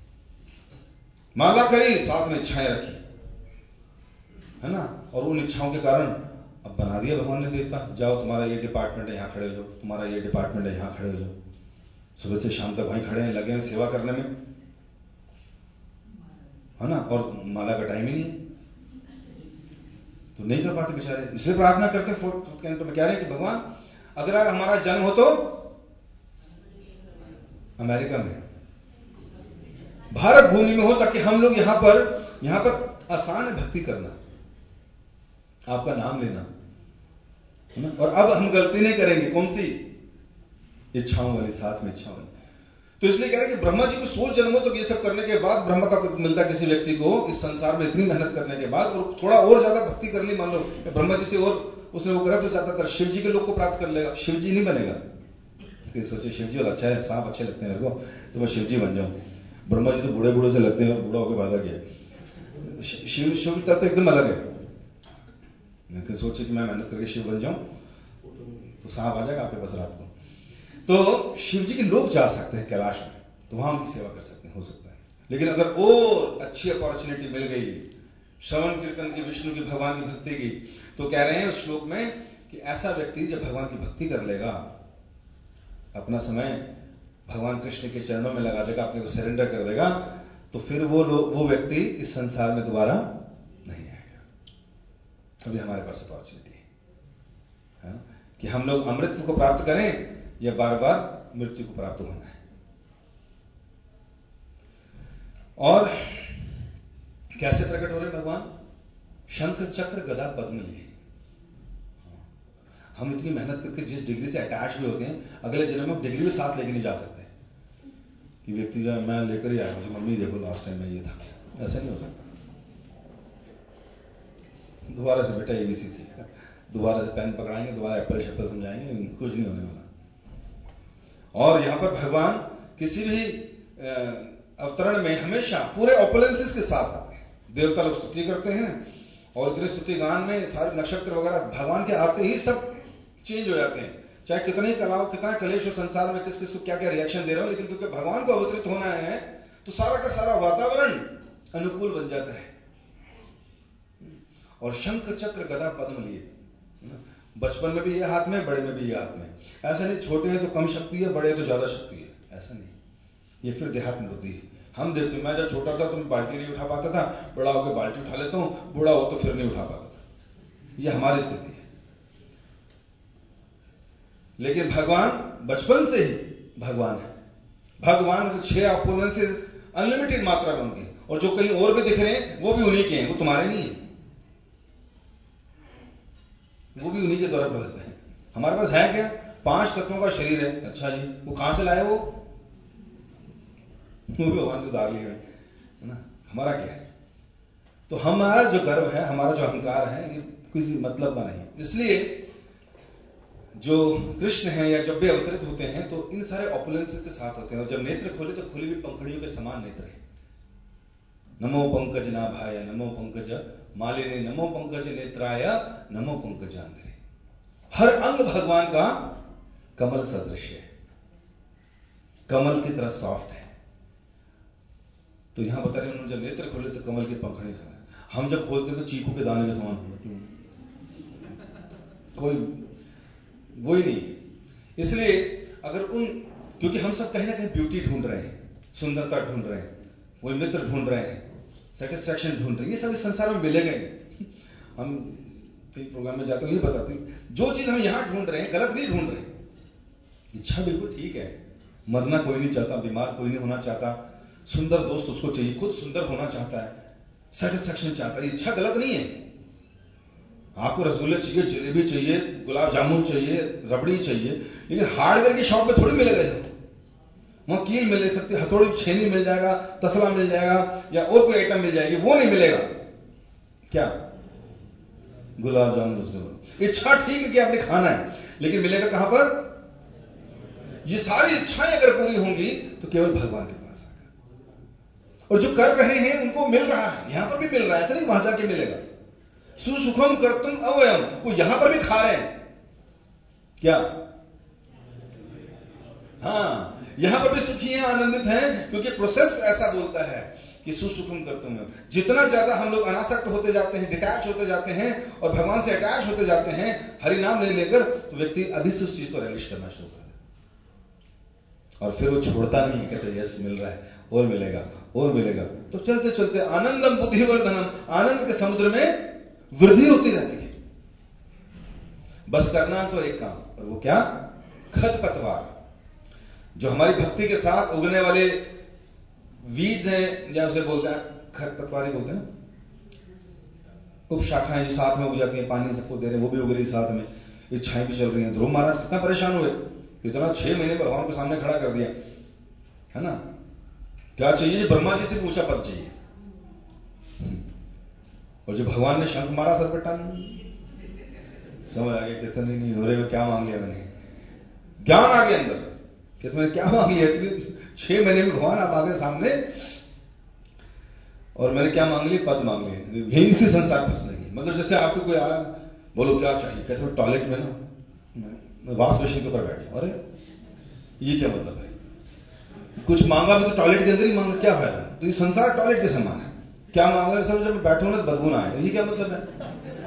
माला करी साथ में इच्छाएं रखी, है ना, और उन इच्छाओं के कारण अब बना दिया भगवान ने देवता, जाओ तुम्हारा ये डिपार्टमेंट है यहां खड़े हो जाओ, तुम्हारा ये डिपार्टमेंट है यहां खड़े हो जाओ, सुबह से शाम तक वहीं खड़े हैं, लगे हैं सेवा करने में, है ना, और माला का टाइम ही नहीं, तो नहीं कर पाते बेचारे, इसलिए प्रार्थना करते हैं फोर्थ कैंटो में, कह रहे हैं कि भगवान अगर हमारा जन्म हो तो अमेरिका में, भारत भूमि में हो, ताकि हम लोग यहां पर यहां पर आसान है भक्ति करना, आपका नाम लेना, है ना, और अब हम गलती नहीं करेंगे, कौन सी, इच्छाओं वाली, साथ में इच्छाओं वाली। तो इसलिए कह रहे हैं कि ब्रह्मा जी को सौ जन्मों तक तो ये सब करने के बाद ब्रह्मा का मिलता किसी व्यक्ति को इस संसार में इतनी मेहनत करने के बाद, और थोड़ा और ज्यादा भक्ति कर ली, मान लो ब्रह्मा जी से और उसने वो करा तो ज्यादातर शिव जी के लोग को प्राप्त कर लेगा, शिव जी नहीं बनेगा, सोचे शिव जी अच्छा है, सांप अच्छे लगते हैं मेरे को तो मैं शिव जी बन जाऊं, ब्रह्मा जी तो बूढ़े बूढ़े से लगते हैं और बूढ़ा होकर बाधा गया, शिव शिव की तरफ तो एकदम अलग है, लेकिन सोचे कि मैं मेहनत करके शिव बन जाऊं तो सांप आ जाएगा आपके पास रात को, तो शिव जी के लोग जा सकते हैं कैलाश में, तो वहां उनकी सेवा कर सकते हैं, हो सकता है। लेकिन अगर और अच्छी अपॉर्चुनिटी मिल गई, श्रवण कीर्तन की, विष्णु की, भगवान की भक्ति की, तो कह रहे हैं उस श्लोक में कि ऐसा व्यक्ति जब भगवान की भक्ति कर लेगा, अपना समय भगवान कृष्ण के चरणों में लगा देगा, अपने को सरेंडर कर देगा, तो फिर वो लोग वो व्यक्ति इस संसार में दोबारा नहीं आएगा। अभी हमारे पास अपॉर्चुनिटी है, है कि हम लोग अमृत को प्राप्त करें या बार बार मृत्यु को प्राप्त होना है। और कैसे प्रकट हो रहे भगवान? शंख चक्र गदा पद्म लिए। हम इतनी मेहनत करके जिस डिग्री से अटैच भी होते हैं, अगले जन्म में डिग्री भी साथ लेके नहीं जा सकते कि व्यक्ति जो मैं लेकर ही आया, मुझे मम्मी देखो लास्ट टाइम में ये था, ऐसा नहीं हो सकता। दोबारा से बेटा एबीसी सीखा, दोबारा से पेन पकड़ाएंगे, दोबारा एप्पल शप्पल समझाएंगे, कुछ नहीं होने वाला। और यहां पर भगवान किसी भी अवतरण में हमेशा पूरे ऑपुलेंसेस के साथ आते हैं। देवता लोग स्तुति करते हैं और इतने स्तुति गान में सारे नक्षत्र वगैरह भगवान के आते ही सब चेंज हो जाते हैं, चाहे कितने कलाओ कितना कलेश हो संसार में, किस किस को क्या क्या रिएक्शन दे रहा हो, लेकिन क्योंकि भगवान को अवतरित होना है तो सारा का सारा वातावरण अनुकूल बन जाता है। और शंख चक्र गदा पद्म लिए, बचपन में भी ये हाथ में, बड़े में भी ये हाथ में। ऐसा नहीं छोटे हैं तो कम शक्ति है, बड़े तो ज्यादा शक्ति है, ऐसा नहीं। ये फिर देहात्म बुद्धि है। हम देखते, मैं जब छोटा था तो मैं बाल्टी नहीं उठा पाता था, बड़ा होकर बाल्टी उठा लेता हूं, बूढ़ा हो तो फिर नहीं उठा पाता था। ये हमारी स्थिति है। लेकिन भगवान बचपन से ही भगवान है। भगवान को छह अपोनेंट से अनलिमिटेड मात्रा में उनकी, और जो कहीं और भी दिख रहे हैं वो भी उन्हीं के हैं, वो तुम्हारे नहीं है, वो भी उन्हीं के द्वारा बदलते हैं। हमारे पास है क्या? पांच तत्वों का शरीर है। अच्छा जी, वो कहां से लाए? वो वो भी भगवान से उधार लिए है ना। हमारा क्या है? तो हमारा जो गर्व है, हमारा जो अहंकार है, ये किसी मतलब का नहीं। इसलिए जो कृष्ण है या जब भी अवतरित होते हैं तो इन सारे ऑपुलेंसेस के साथ होते हैं, और जब नेत्र खोले तो खुली हुई पंखड़ियों के समान नेत्र है। नमो पंकज नाभाय, नमो पंकज मालिनी नमो पंकज नेत्राय नमो पंकजांग्रे। हर अंग भगवान का कमल सदृश है, कमल की तरह सॉफ्ट है। तो यहां बता रहे उन्होंने जब नेत्र खोले तो कमल की पंखड़ी से, हम जब खोलते तो चीकू के दाने के समान खोलते, कोई वही नहीं। इसलिए अगर उन, क्योंकि हम सब कहीं ना कहीं ब्यूटी ढूंढ रहे हैं, सुंदरता ढूंढ रहे हैं, वही मित्र ढूंढ रहे हैं, सेटिस्फैक्शन ढूंढ रहे हैं, ये सब इस संसार में मिलेगा ही। हम कई प्रोग्राम में जाते हैं ये बताते हैं, जो चीज हम यहां ढूंढ रहे हैं गलत नहीं ढूंढ रहे हैं। इच्छा बिल्कुल ठीक है, मरना कोई नहीं चाहता, बीमार कोई नहीं होना चाहता, सुंदर दोस्त उसको चाहिए, खुद सुंदर होना चाहता है, सेटिस्फैक्शन चाहता है, इच्छा गलत नहीं है। आपको रसगुल्ले चाहिए, जलेबी चाहिए, गुलाब जामुन चाहिए, रबड़ी चाहिए, लेकिन हार्डवेयर की शॉप में थोड़ी मिलेगा। वहां कील मिल सकती, हथौड़ी छेनी मिल जाएगा, तसला मिल जाएगा, या और कोई आइटम मिल जाएगी, वो नहीं मिलेगा। क्या? गुलाब जामुन रसगुल्ला। इच्छा ठीक है कि आपने खाना है, लेकिन मिलेगा कहां पर? ये सारी इच्छाएं अगर पूरी होंगी तो केवल भगवान के पास आकर। और जो कर रहे हैं उनको मिल रहा है, यहां पर भी मिल रहा है, ऐसा नहीं वहां जाके मिलेगा। सुसुखम कर्तुम अवयम, वो यहां पर भी खा रहे हैं। क्या? हाँ, यहां पर भी सुखी हैं, आनंदित हैं, क्योंकि प्रोसेस ऐसा बोलता है कि सुसुखम कर्तुम अवयम। जितना ज्यादा हम लोग अनासक्त होते जाते हैं, डिटैच होते जाते हैं और भगवान से अटैच होते जाते हैं हरि नाम ले लेकर, तो व्यक्ति अभी से उस चीज को रियलाइज करना शुरू कर देता और फिर वो छोड़ता नहीं है, कहते यस मिल रहा है और मिलेगा और मिलेगा। तो चलते चलते आनंदम बुद्धिवर्धनम, आनंद के समुद्र में वृद्धि होती रहती है। बस करना तो एक काम, और वो क्या? खरपतवार, जो हमारी भक्ति के साथ उगने वाले वीड्स हैं, या उसे बोलते हैं खरपतवार ही बोलते हैं ना, उपशाखाएं जो साथ में उग जाती हैं, पानी सबको दे रहे हैं, वो भी उग रही साथ में, इच्छाएं भी चल रही हैं। ध्रुव महाराज कितना परेशान हुए, इतना छह महीने भगवान के सामने खड़ा कर दिया है ना, क्या चाहिए? ब्रह्मा जी से पूछा पद चाहिए, और जो भगवान ने शंख मारा सर पे टांग, समझ आ गया कितने नहीं हो रहे, क्या मांग लिया मैंने, ज्ञान आ गया अंदर कि तुमने क्या मांग लिया। छह महीने में भगवान आप आगे सामने, और मैंने क्या मांग लिया? पद मांग लिया, यही से संसार फंसने की। मतलब जैसे आपको कोई आया, बोलो क्या चाहिए, कहते हो टॉयलेट में ना वाश बेसिन के ऊपर बैठ जाओ। अरे ये क्या मतलब है? कुछ मांगा भी तो टॉयलेट के अंदर ही मांगा, क्या फायदा? तो ये संसार टॉयलेट के समान है। क्या मांग रहे सब, जब बैठो ना बदबू ना आए, ये क्या मतलब है?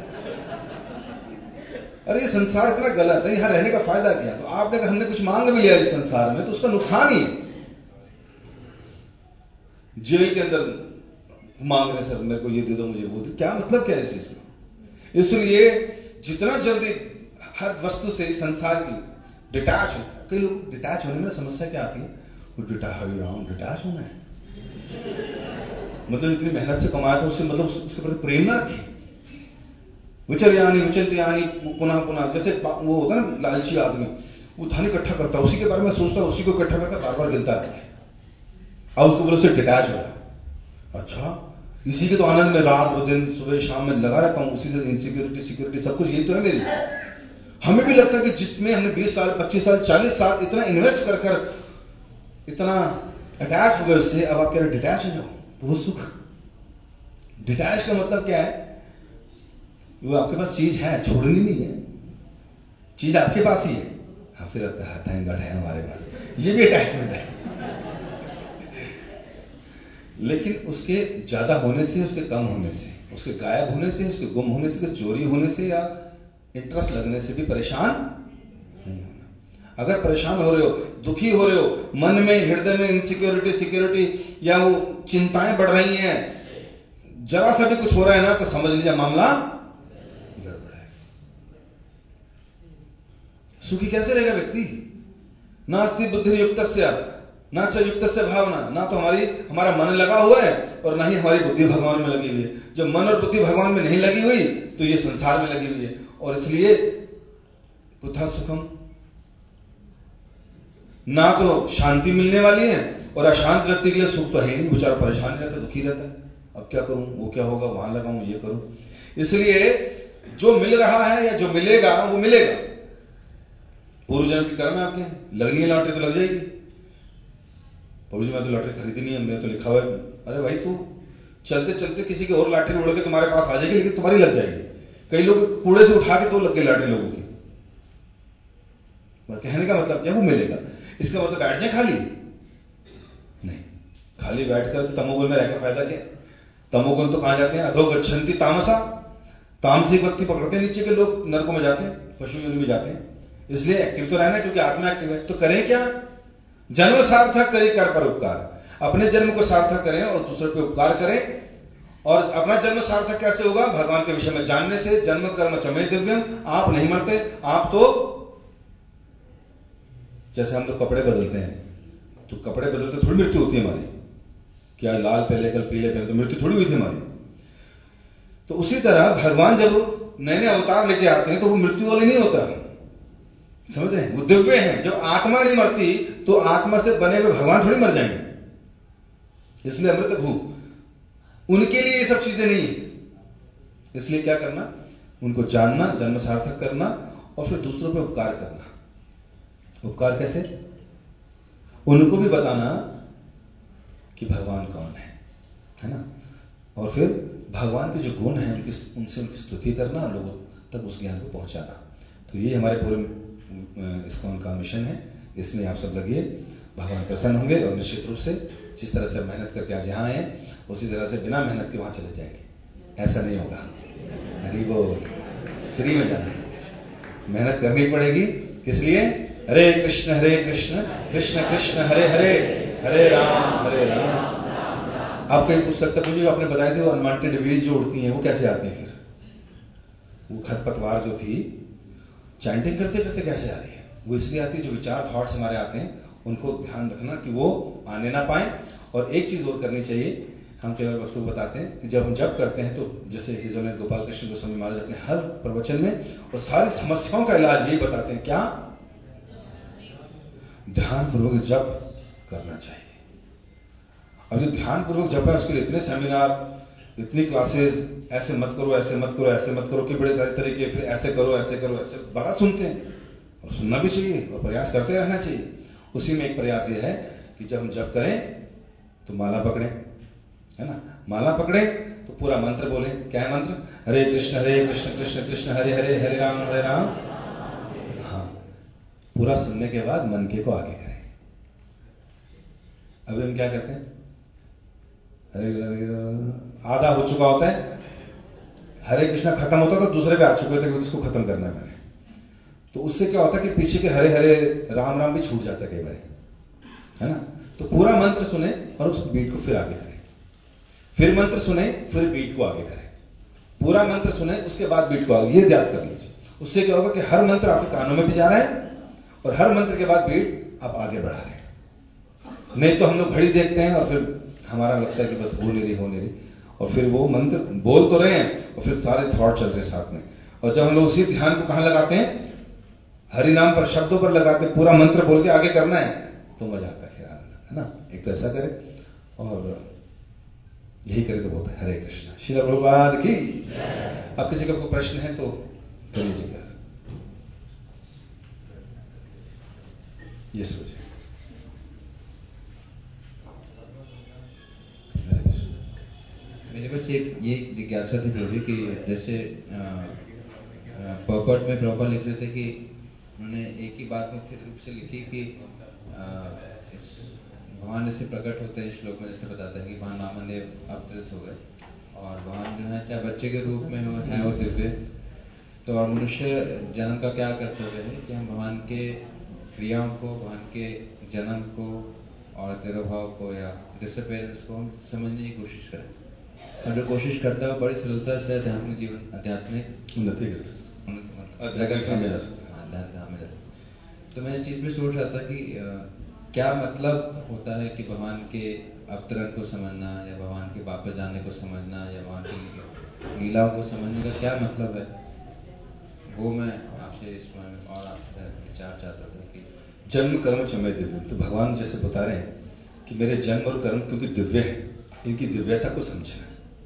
अरे ये संसार इतना गलत है, यहां रहने का फायदा क्या? तो आपने कहा हमने कुछ मांग भी लिया इस संसार में, तो उसका नुकसान ही है। जेल के अंदर मांग रहे सर मेरे को ये दे दो, मुझे वो दे, क्या मतलब क्या है इस चीज का? इसलिए जितना जल्दी हर वस्तु से संसार की डिटैच होता है। कई लोग डिटैच होने में समस्या क्या आती है, वो डिटैच होना है, मतलब इतनी मेहनत से कमाया था उससे, मतलब उसके प्रति प्रेम ना रखी। विचर्यानी विचिंतयानी पुनः पुनः, जैसे वो होता है ना लालची आदमी, वो धन इकट्ठा करता है, उसी के बारे में सोचता है, उसी को इकट्ठा करता है, बार बार गिनता रहता है, अब उसको बोले उससे डिटैच हो रहा। अच्छा, इसी के तो आनंद में रात और दिन सुबह शाम में लगा रहता हूं, उसी से इनसिक्योरिटी सिक्योरिटी सब कुछ यही तो है मेरी। हमें भी लगता है कि जिसमें हमने बीस साल पच्चीस साल चालीस साल इतना इन्वेस्ट कर कर इतना अटैच हो गए उससे, अब आप कह रहे डिटैच हो जाओ, तो वो सुख। डिटैच का मतलब क्या है? वो आपके पास चीज है, छोड़नी नहीं है, चीज आपके पास ही है। हाँ, फिर थैंक गॉड है हमारे पास, ये भी अटैचमेंट है। लेकिन उसके ज्यादा होने से, उसके कम होने से, उसके गायब होने से, उसके गुम होने से, चोरी होने से या इंटरेस्ट लगने से भी परेशान नहीं होना। अगर परेशान हो रहे हो, दुखी हो रहे हो, मन में हृदय में इनसिक्योरिटी सिक्योरिटी या वो चिंताएं बढ़ रही हैं, जरा सा भी कुछ हो रहा है ना, तो समझ लीजिए मामला गड़बड़ है। सुखी कैसे रहेगा व्यक्ति? नास्ति बुद्धि युक्तस्य ना च युक्तस्य भावना, ना तो हमारी हमारा मन लगा हुआ है और ना ही हमारी बुद्धि भगवान में लगी हुई है। जब मन और बुद्धि भगवान में नहीं लगी हुई तो ये संसार में लगी हुई है, और इसलिए कुथा सुखम, ना तो शांति मिलने वाली है, और अशांत व्यक्ति के लिए सुख तो है नहीं, बेचारा परेशान रहता है, दुखी रहता है, अब क्या करूं, वो क्या होगा, वहां लगाऊं, ये करूं। इसलिए जो मिल रहा है या जो मिलेगा वो मिलेगा। पूर्व जन्म की कर्म है आपके, लगनी है लॉटरी तो लग जाएगी। प्रभु जी मैं तो लॉटरी खरीदी नहीं है, मेरे तो लिखा हुआ है। अरे भाई तू चलते चलते किसी की और लाठी उड़ के तुम्हारे पास आ जाएगी, लेकिन तुम्हारी लग जाएगी। कई लोग कूड़े से उठा के तो लग गई लाठी लोगों की। कहने का मतलब क्या, वो मिलेगा। इसका मतलब बैठ जाए खाली नहीं, खाली बैठकर तमोगुण में रहकर फायदा क्या। तमोगुण तो कहां जाते हैं, अधो गच्छन्ति तामसा, तामसिक व्यक्ति पकड़ते हैं नीचे के लोग, नरकों में जाते हैं, पशु योनि में जाते हैं। इसलिए एक्टिव तो रहना, क्योंकि आत्मा एक्टिव है। तो करें क्या, जन्म सार्थक करें कर पर उपकार, अपने जन्म को सार्थक करें और दूसरे पे उपकार करें। और अपना जन्म सार्थक कैसे होगा, भगवान के विषय में जानने से। जन्म कर्म चमे दिव्यम, आप नहीं मरते, आप तो जैसे हम लोग तो कपड़े बदलते हैं, तो कपड़े बदलते थोड़ी मृत्यु होती है हमारी, क्या लाल पहले कल पीले पहले, तो मृत्यु थोड़ी हुई थी हमारी। तो उसी तरह भगवान जब नए नए अवतार लेके आते हैं तो वो मृत्यु वाले नहीं होता, समझ रहे हैं, वो दिव्य है। जब आत्मा नहीं मरती तो आत्मा से बने हुए भगवान थोड़ी मर जाएंगे। इसलिए अमृत भू, उनके लिए ये सब चीजें नहीं है। इसलिए क्या करना, उनको जानना, जन्म सार्थक करना और फिर दूसरों पे उपकार करना। उपकार कैसे, उनको भी बताना कि भगवान कौन है, है ना, और फिर भगवान के जो गुण हैं उनकी उनसे उनकी स्तुति करना, लोगों तक उस ज्ञान को पहुंचाना। तो ये हमारे पूरे इस्कॉन का मिशन है। इसमें आप सब लगिए, भगवान प्रसन्न होंगे और निश्चित रूप से जिस तरह से मेहनत करके आज यहाँ आए उसी तरह से बिना मेहनत के वहां चले जाएंगे। ऐसा नहीं होगा, हरी बोल, फ्री में जाना है, मेहनत करनी पड़ेगी। किस लिए, हरे कृष्ण हरे कृष्ण कृष्ण कृष्ण हरे हरे, हरे राम हरे राम। आप कहीं पूछ सकते हैं, मुझे आपने बताया थे वो अनवांटेड वेज जो उड़ती हैं वो कैसे आती हैं, फिर वो खरपतवार जो थी चैंटिंग करते करते कैसे आ रही है। वो इसलिए आती है, जो विचार थॉट्स हमारे आते हैं उनको ध्यान रखना कि वो आने ना पाए। और एक चीज और करनी चाहिए, हम केवल वस्तु बताते हैं कि जब हम जप करते हैं तो जैसे हिज ऑनर गोपाल कृष्ण गोस्वामी महाराज अपने हर प्रवचन में और सारी समस्याओं का इलाज यही बताते हैं, क्या, ध्यान पूर्वक जप करना चाहिए। अब जो ध्यान पूर्वक जप है उसके लिए इतने सेमिनार, इतनी क्लासेस, ऐसे मत करो ऐसे मत करो ऐसे मत करो, कि बड़े सारे तरीके, फिर ऐसे करो ऐसे करो ऐसे, बड़ा सुनते हैं और सुनना भी चाहिए और प्रयास करते रहना चाहिए। उसी में एक प्रयास ये है कि जब हम जप करें तो माला पकड़े, है ना, माला पकड़े तो पूरा मंत्र बोले। क्या है मंत्र, हरे कृष्ण हरे कृष्ण कृष्ण कृष्ण हरे हरे, हरे राम हरे राम। हाँ, पूरा सुनने के बाद मन के को आगे करें। अभी हम क्या करते हैं, हरे आधा हो चुका होता है, हरे कृष्णा खत्म होता है तो दूसरे पे आ चुके होते हैं, इसको खत्म करना है मैंने। तो उससे क्या होता है कि पीछे के हरे हरे राम राम भी छूट जाता है कई बार, है ना। तो पूरा मंत्र सुने और उस बीट को फिर आगे करें, फिर मंत्र सुने फिर बीट को आगे करें, पूरा मंत्र सुने उसके बाद बीट को आगे, ये याद कर लीजिए। उससे क्या होगा कि हर मंत्र आपके कानों में भी जा रहा है और हर मंत्र के बाद बीट आप आगे बढ़ा रहे हैं। नहीं तो हम लोग घड़ी देखते हैं और फिर हमारा लगता है कि बस हो नहीं रही हो नहीं रही, और फिर वो मंत्र बोल तो रहे हैं और फिर सारे थॉट चल रहे साथ में। और जब हम लोग उसी ध्यान को कहां लगाते हैं, हरि नाम पर, शब्दों पर लगाते हैं, पूरा मंत्र बोल के आगे करना है तो मजा आता है, फिर आनंद, है ना। एक तो ऐसा करें और यही करें तो बहुत है। हरे कृष्णा, श्रील प्रभुपाद की। अब किसी का कोई प्रश्न है तो कर लीजिएगा, ये सोचिए। मेरे पास एक ये जिज्ञासा थी प्रभु कि जैसे पर्पट में प्रभुपाद लिख रहे थे कि उन्होंने एक ही बात मुख्य रूप से लिखी कि आ, इस भगवान जैसे प्रकट होते हैं, श्लोक में जैसे बताता है कि भगवान वामनदेव अवतरित हो गए और भगवान जो है चाहे बच्चे के रूप में हो है वो दिव्य। तो और मनुष्य जन्म का क्या कर्तव्य है कि हम भगवान के क्रियाओं को, भगवान के जन्म को और तिरुभाव को या डिसअपेरेंस को हम समझने की कोशिश करें, और जो कोशिश करता है वो बड़ी सरलता से आध्यात्मिक जीवन, आध्यात्मिक उन्नति कर सकते, तो मैं इस चीज में सोच रहा था कि आ, क्या मतलब होता है कि भगवान के अवतरण को समझना या भगवान के वापस जाने को समझना या भगवान की लीलाओं को समझने का क्या मतलब है, वो मैं आपसे इसमें और आपसे विचार चाहता था कि जन्म कर्म चमय दिव्य। तो भगवान जैसे बता रहे हैं कि मेरे जन्म और कर्म क्योंकि दिव्य है, इनकी दिव्यता को समझना।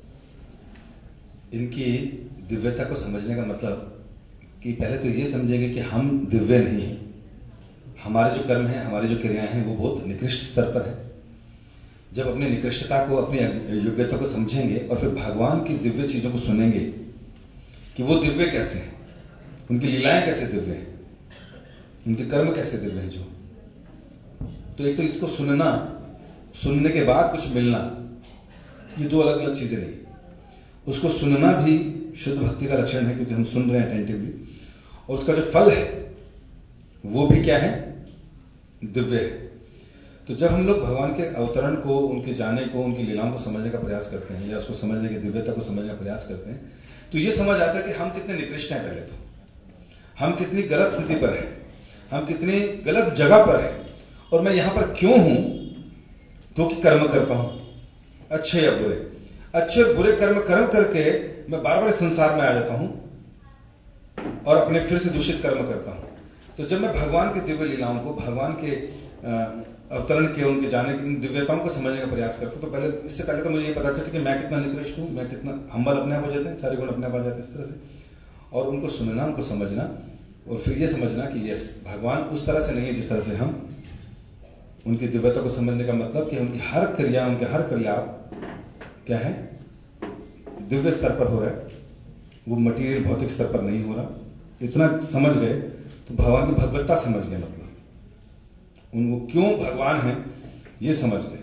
इनकी दिव्यता को समझने का मतलब कि पहले तो ये समझेंगे कि हम दिव्य नहीं हैं, हमारे जो कर्म हैं, हमारी जो क्रियाएं हैं वो बहुत निकृष्ट स्तर पर है। जब अपनी निकृष्टता को, अपनी योग्यता को समझेंगे और फिर भगवान की दिव्य चीजों को सुनेंगे कि वो दिव्य कैसे हैं, उनकी लीलाएं कैसे दिव्य हैं, उनके कर्म कैसे दिव्य हैं, जो तो एक तो इसको सुनना, सुनने के बाद कुछ मिलना, ये दो अलग अलग चीजें नहीं। उसको सुनना भी शुद्ध भक्ति का लक्षण है, क्योंकि हम सुन रहे हैं अटेंटिवली, और उसका जो फल है वो भी क्या है, दिव्य है। तो जब हम लोग भगवान के अवतरण को, उनके जाने को, उनकी लीलाओं को समझने का प्रयास करते हैं, या उसको समझने की दिव्यता को समझने का प्रयास करते हैं, तो ये समझ आता है कि हम कितने निकृष्ट हैं। पहले तो हम कितनी गलत स्थिति पर हैं, हम कितनी गलत जगह पर हैं, और मैं यहां पर क्यों हूं, क्योंकि कर्म करता हूं, अच्छे या बुरे। अच्छे और बुरे कर्म कर्म करके मैं बार बार संसार में आ जाता हूं और अपने फिर से दूषित कर्म करता हूं। तो जब मैं भगवान के दिव्य लीलाओं को, भगवान के अवतरण के, उनके जाने की दिव्यताओं को समझने का प्रयास करता हूं, तो पहले, इससे पहले तो मुझे ये पता चलता कि मैं कितना निकृष्ट हूं, मैं कितना हम्बल अपने आप हो जाते हैं, सारे गुण अपने आप आ जाते हैं इस तरह से। और उनको सुनना, उनको समझना, और फिर ये समझना कि यस, भगवान उस तरह से नहीं है जिस तरह से हम, उनकी दिव्यता को समझने का मतलब कि उनकी हर क्रिया, उनके हर क्रिया क्या है, दिव्य स्तर पर हो रहा है, वो मटीरियल भौतिक स्तर पर नहीं हो रहा। इतना समझ गए तो भगवान की भगवत्ता समझ गए, मतलब उनको क्यों भगवान है ये समझ गए,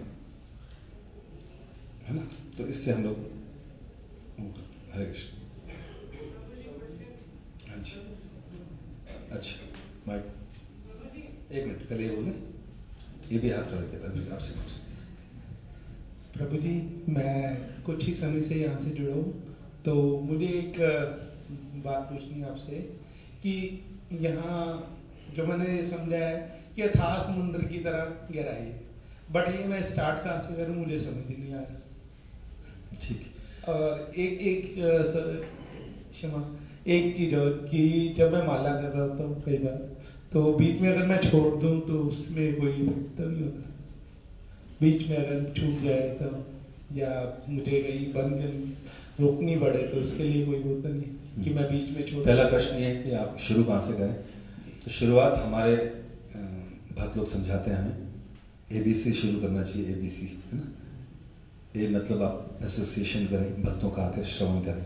है ना। तो इससे हम लोग, हरे कृष्ण। हाँ जी, अच्छा माइक, एक मिनट पहले ये बोले, ये भी हाथ जोड़ के आपसे पूछते। प्रभु जी, मैं कुछ ही समय से यहाँ से जुड़ा हूँ, तो मुझे एक बात पूछनी है आपसे कि यहाँ जो मैंने समझा है कि अथाह समुद्र की तरह गहराई है, बट ये मैं स्टार्ट कहाँ से करूँ मुझे समझ ही नहीं आ रहा। ठीक। और एक एक क्षमा एक चीज और कि जब मैं माला कर रहा होता हूँ कई बार, तो बीच में अगर मैं छोड़ दूँ तो उसमें कोई तो नहीं होता, बीच में अगर छूट जाए तो, या मुझे कहीं बंद रोकनी पड़े तो उसके लिए कोई होता नहीं कि मैं बीच में छोड़। पहला प्रश्न ये है कि आप शुरू कहाँ से करें। तो शुरुआत हमारे भक्त लोग समझाते हैं हमें एबीसी शुरू करना चाहिए, एबीसी, है ना। ए मतलब आप एसोसिएशन करें, भक्तों का आकर श्रवण करें,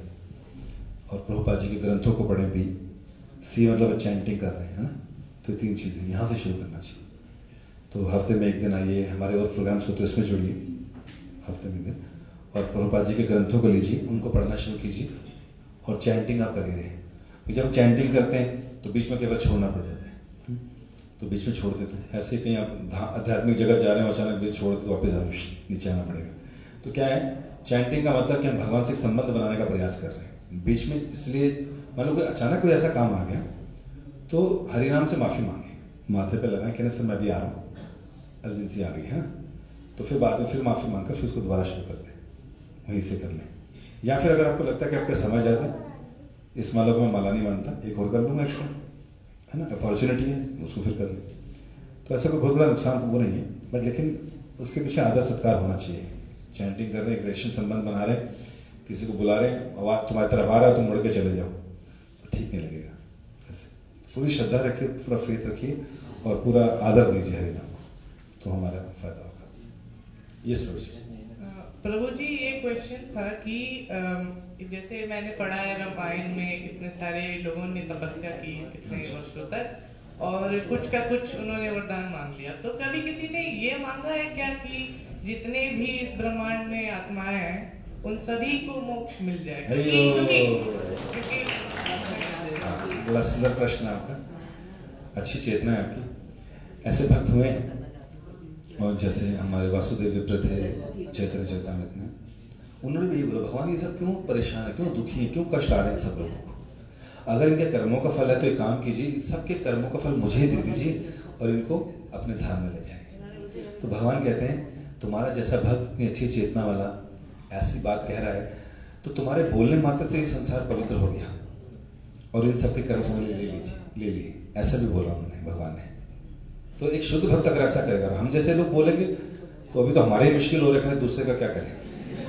और प्रभुपाद जी के ग्रंथों को पढ़ें। बी सी मतलब चैंटिंग कर रहे हैं, है ना। तो तीन चीजें यहाँ से शुरू करना चाहिए। तो हफ्ते में एक दिन आइए, हमारे और प्रोग्राम्स होते हैं उसमें जुड़िए हफ्ते में दिन, और प्रभुपाद जी के ग्रंथों को लीजिए, उनको पढ़ना शुरू कीजिए, और चैंटिंग आप कर ही रहे। जब चैंटिंग करते हैं तो बीच में केवल छोड़ना पड़ जाता है, तो बीच में छोड़ देते हैं। ऐसे कहीं आप आध्यात्मिक जगत जा रहे हैं, अचानक बीच छोड़ देते तो वापस नीचे आना पड़ेगा। तो क्या है, चैंटिंग का मतलब कि हम भगवान से संबंध बनाने का प्रयास कर रहे हैं बीच में। इसलिए मान लो कोई अचानक कोई ऐसा काम आ गया तो हरिनाम से माफी मांगे, माथे पे लगाए कि सर मैं भी आ रहा हूँ, अर्जेंसी आ गई है ना। तो फिर बाद में फिर माफी मांगकर फिर उसको दोबारा शुरू कर लें, वहीं से कर लें। या फिर अगर आपको लगता है कि आपको समझ जाता है, इस माला को मैं माला नहीं मानता, एक और कर लूंगा एक्स्ट्रा, है ना, अपॉर्चुनिटी है, उसको फिर कर लें। तो ऐसा कोई बहुत बड़ा नुकसान वो नहीं है, बट लेकिन उसके पीछे आदर सत्कार होना चाहिए। चैंटिंग कर रहे हैं, रिलेशन संबंध बना रहे हैं, किसी को बुला रहे हैं, आवाज तुम्हारी तरफ आ रहा है, तुम मुड़ के चले जाओ, तो ठीक नहीं लगेगा। ऐसे पूरी श्रद्धा रखिए, पूरा फेथ रखिए, और पूरा आदर दीजिए हरिनाम को, तो हमारा फायदा होगा। ये सोचिए। प्रभु जी, ये क्वेश्चन था कि जैसे मैंने पढ़ा है रामायण में कितने सारे लोगों ने तपस्या की कितने वर्षों तक, और कुछ का कुछ उन्होंने वरदान मांग लिया। तो कभी किसी ने ये मांगा है क्या कि जितने भी इस ब्रह्मांड में आत्माएं हैं उन सभी को मोक्ष मिल जाए? क्योंकि बड़ा सुंदर प्रश्न है आपका, अच्छी चेतना है आपकी। ऐसे भक्त हुए हैं, और जैसे हमारे वासुदेव विप्र थे चैतन्य चरितामृत में, उन्होंने भी ये बोला, भगवान ये सब क्यों परेशान है, क्यों दुखी है, क्यों कष्ट आ रहे हैं सब लोगों को। अगर इनके कर्मों का फल है तो एक काम कीजिए, इन सबके कर्मों का फल मुझे दे दीजिए और इनको अपने धाम में ले जाए। तो भगवान कहते हैं, तुम्हारा जैसा भक्त इतनी अच्छी चेतना वाला ऐसी बात कह रहा है, तो तुम्हारे बोलने मात्र से ही संसार पवित्र हो गया, और इन सबके कर्म समझ ले लीजिए, ले लिए। ऐसा भी बोला उन्होंने, भगवान ने। तो एक शुद्ध भक्त अगर ऐसा करेगा, हम जैसे लोग बोलेंगे तो अभी तो हमारे ही मुश्किल हो रखा है, दूसरे का क्या करें।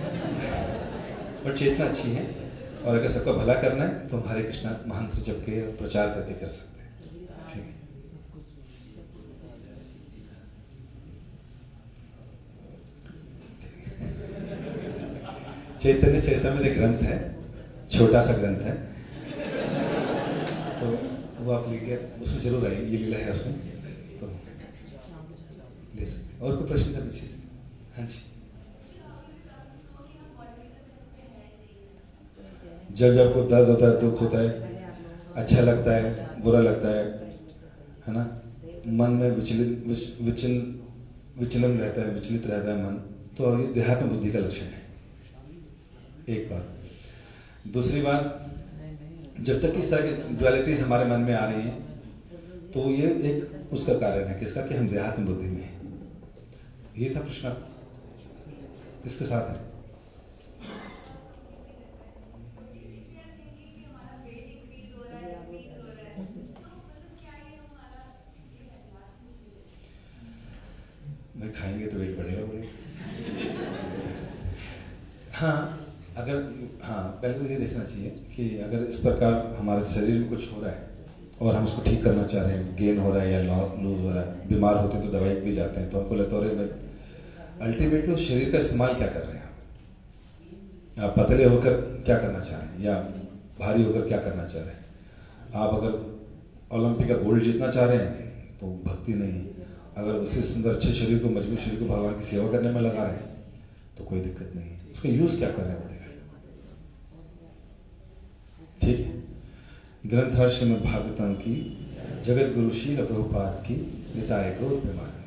पर चेतना अच्छी है, और अगर सबका भला करना है तो हम हरे कृष्णा मंत्र जप के प्रचार करके कर सकते हैं। ठीक है। चैतन्य चरितमृत एक ग्रंथ है, छोटा सा ग्रंथ है, तो वो आप लेके उसमें जरूर आए, ये लीला है उसमें, तो ले सकते। और कोई प्रश्न था पीछे से? हाँ जी। जब जब आपको दर्द होता है, दुख होता है, अच्छा लगता है, बुरा लगता है, है ना, मन में विचलित विच, विचल विचलन रहता है, विचलित रहता है मन, तो ये देहात्म बुद्धि का लक्षण है, एक बात। दूसरी बात, जब तक इस तरह की ड्युअलिटीज हमारे मन में आ रही हैं, तो ये एक उसका कारण है किसका, कि हम देहात्म बुद्धि में हैं। ये था प्रश्न, इसके साथ है। भाई खाएंगे तो वेट बढ़ेगा बढ़ेगा। हाँ, अगर हाँ पहले तो ये देखना चाहिए कि अगर इस प्रकार हमारे शरीर में कुछ हो रहा है और हम उसको ठीक करना चाह रहे हैं, गेन हो रहा है या लूज हो रहा है, बीमार होते तो दवाई भी जाते हैं, तो हमको लगता है अल्टीमेटली उस शरीर का इस्तेमाल क्या कर रहे हैं आप? पतले होकर क्या करना चाह रहे हैं या भारी होकर क्या करना चाह रहे हैं आप? अगर ओलंपिक का गोल्ड जीतना चाह रहे हैं तो भक्ति नहीं है। अगर उसी सुंदर अच्छे शरीर को, मजबूत शरीर को भगवान की सेवा करने में लगा रहे हैं तो कोई दिक्कत नहीं है। उसका यूज क्या कर रहे हैं वो देखा। ठीक है। ग्रंथ श्रीमद् भागवतम की, जगत गुरु श्रील प्रभुपाद की, निताय गौर प्रेमानंद।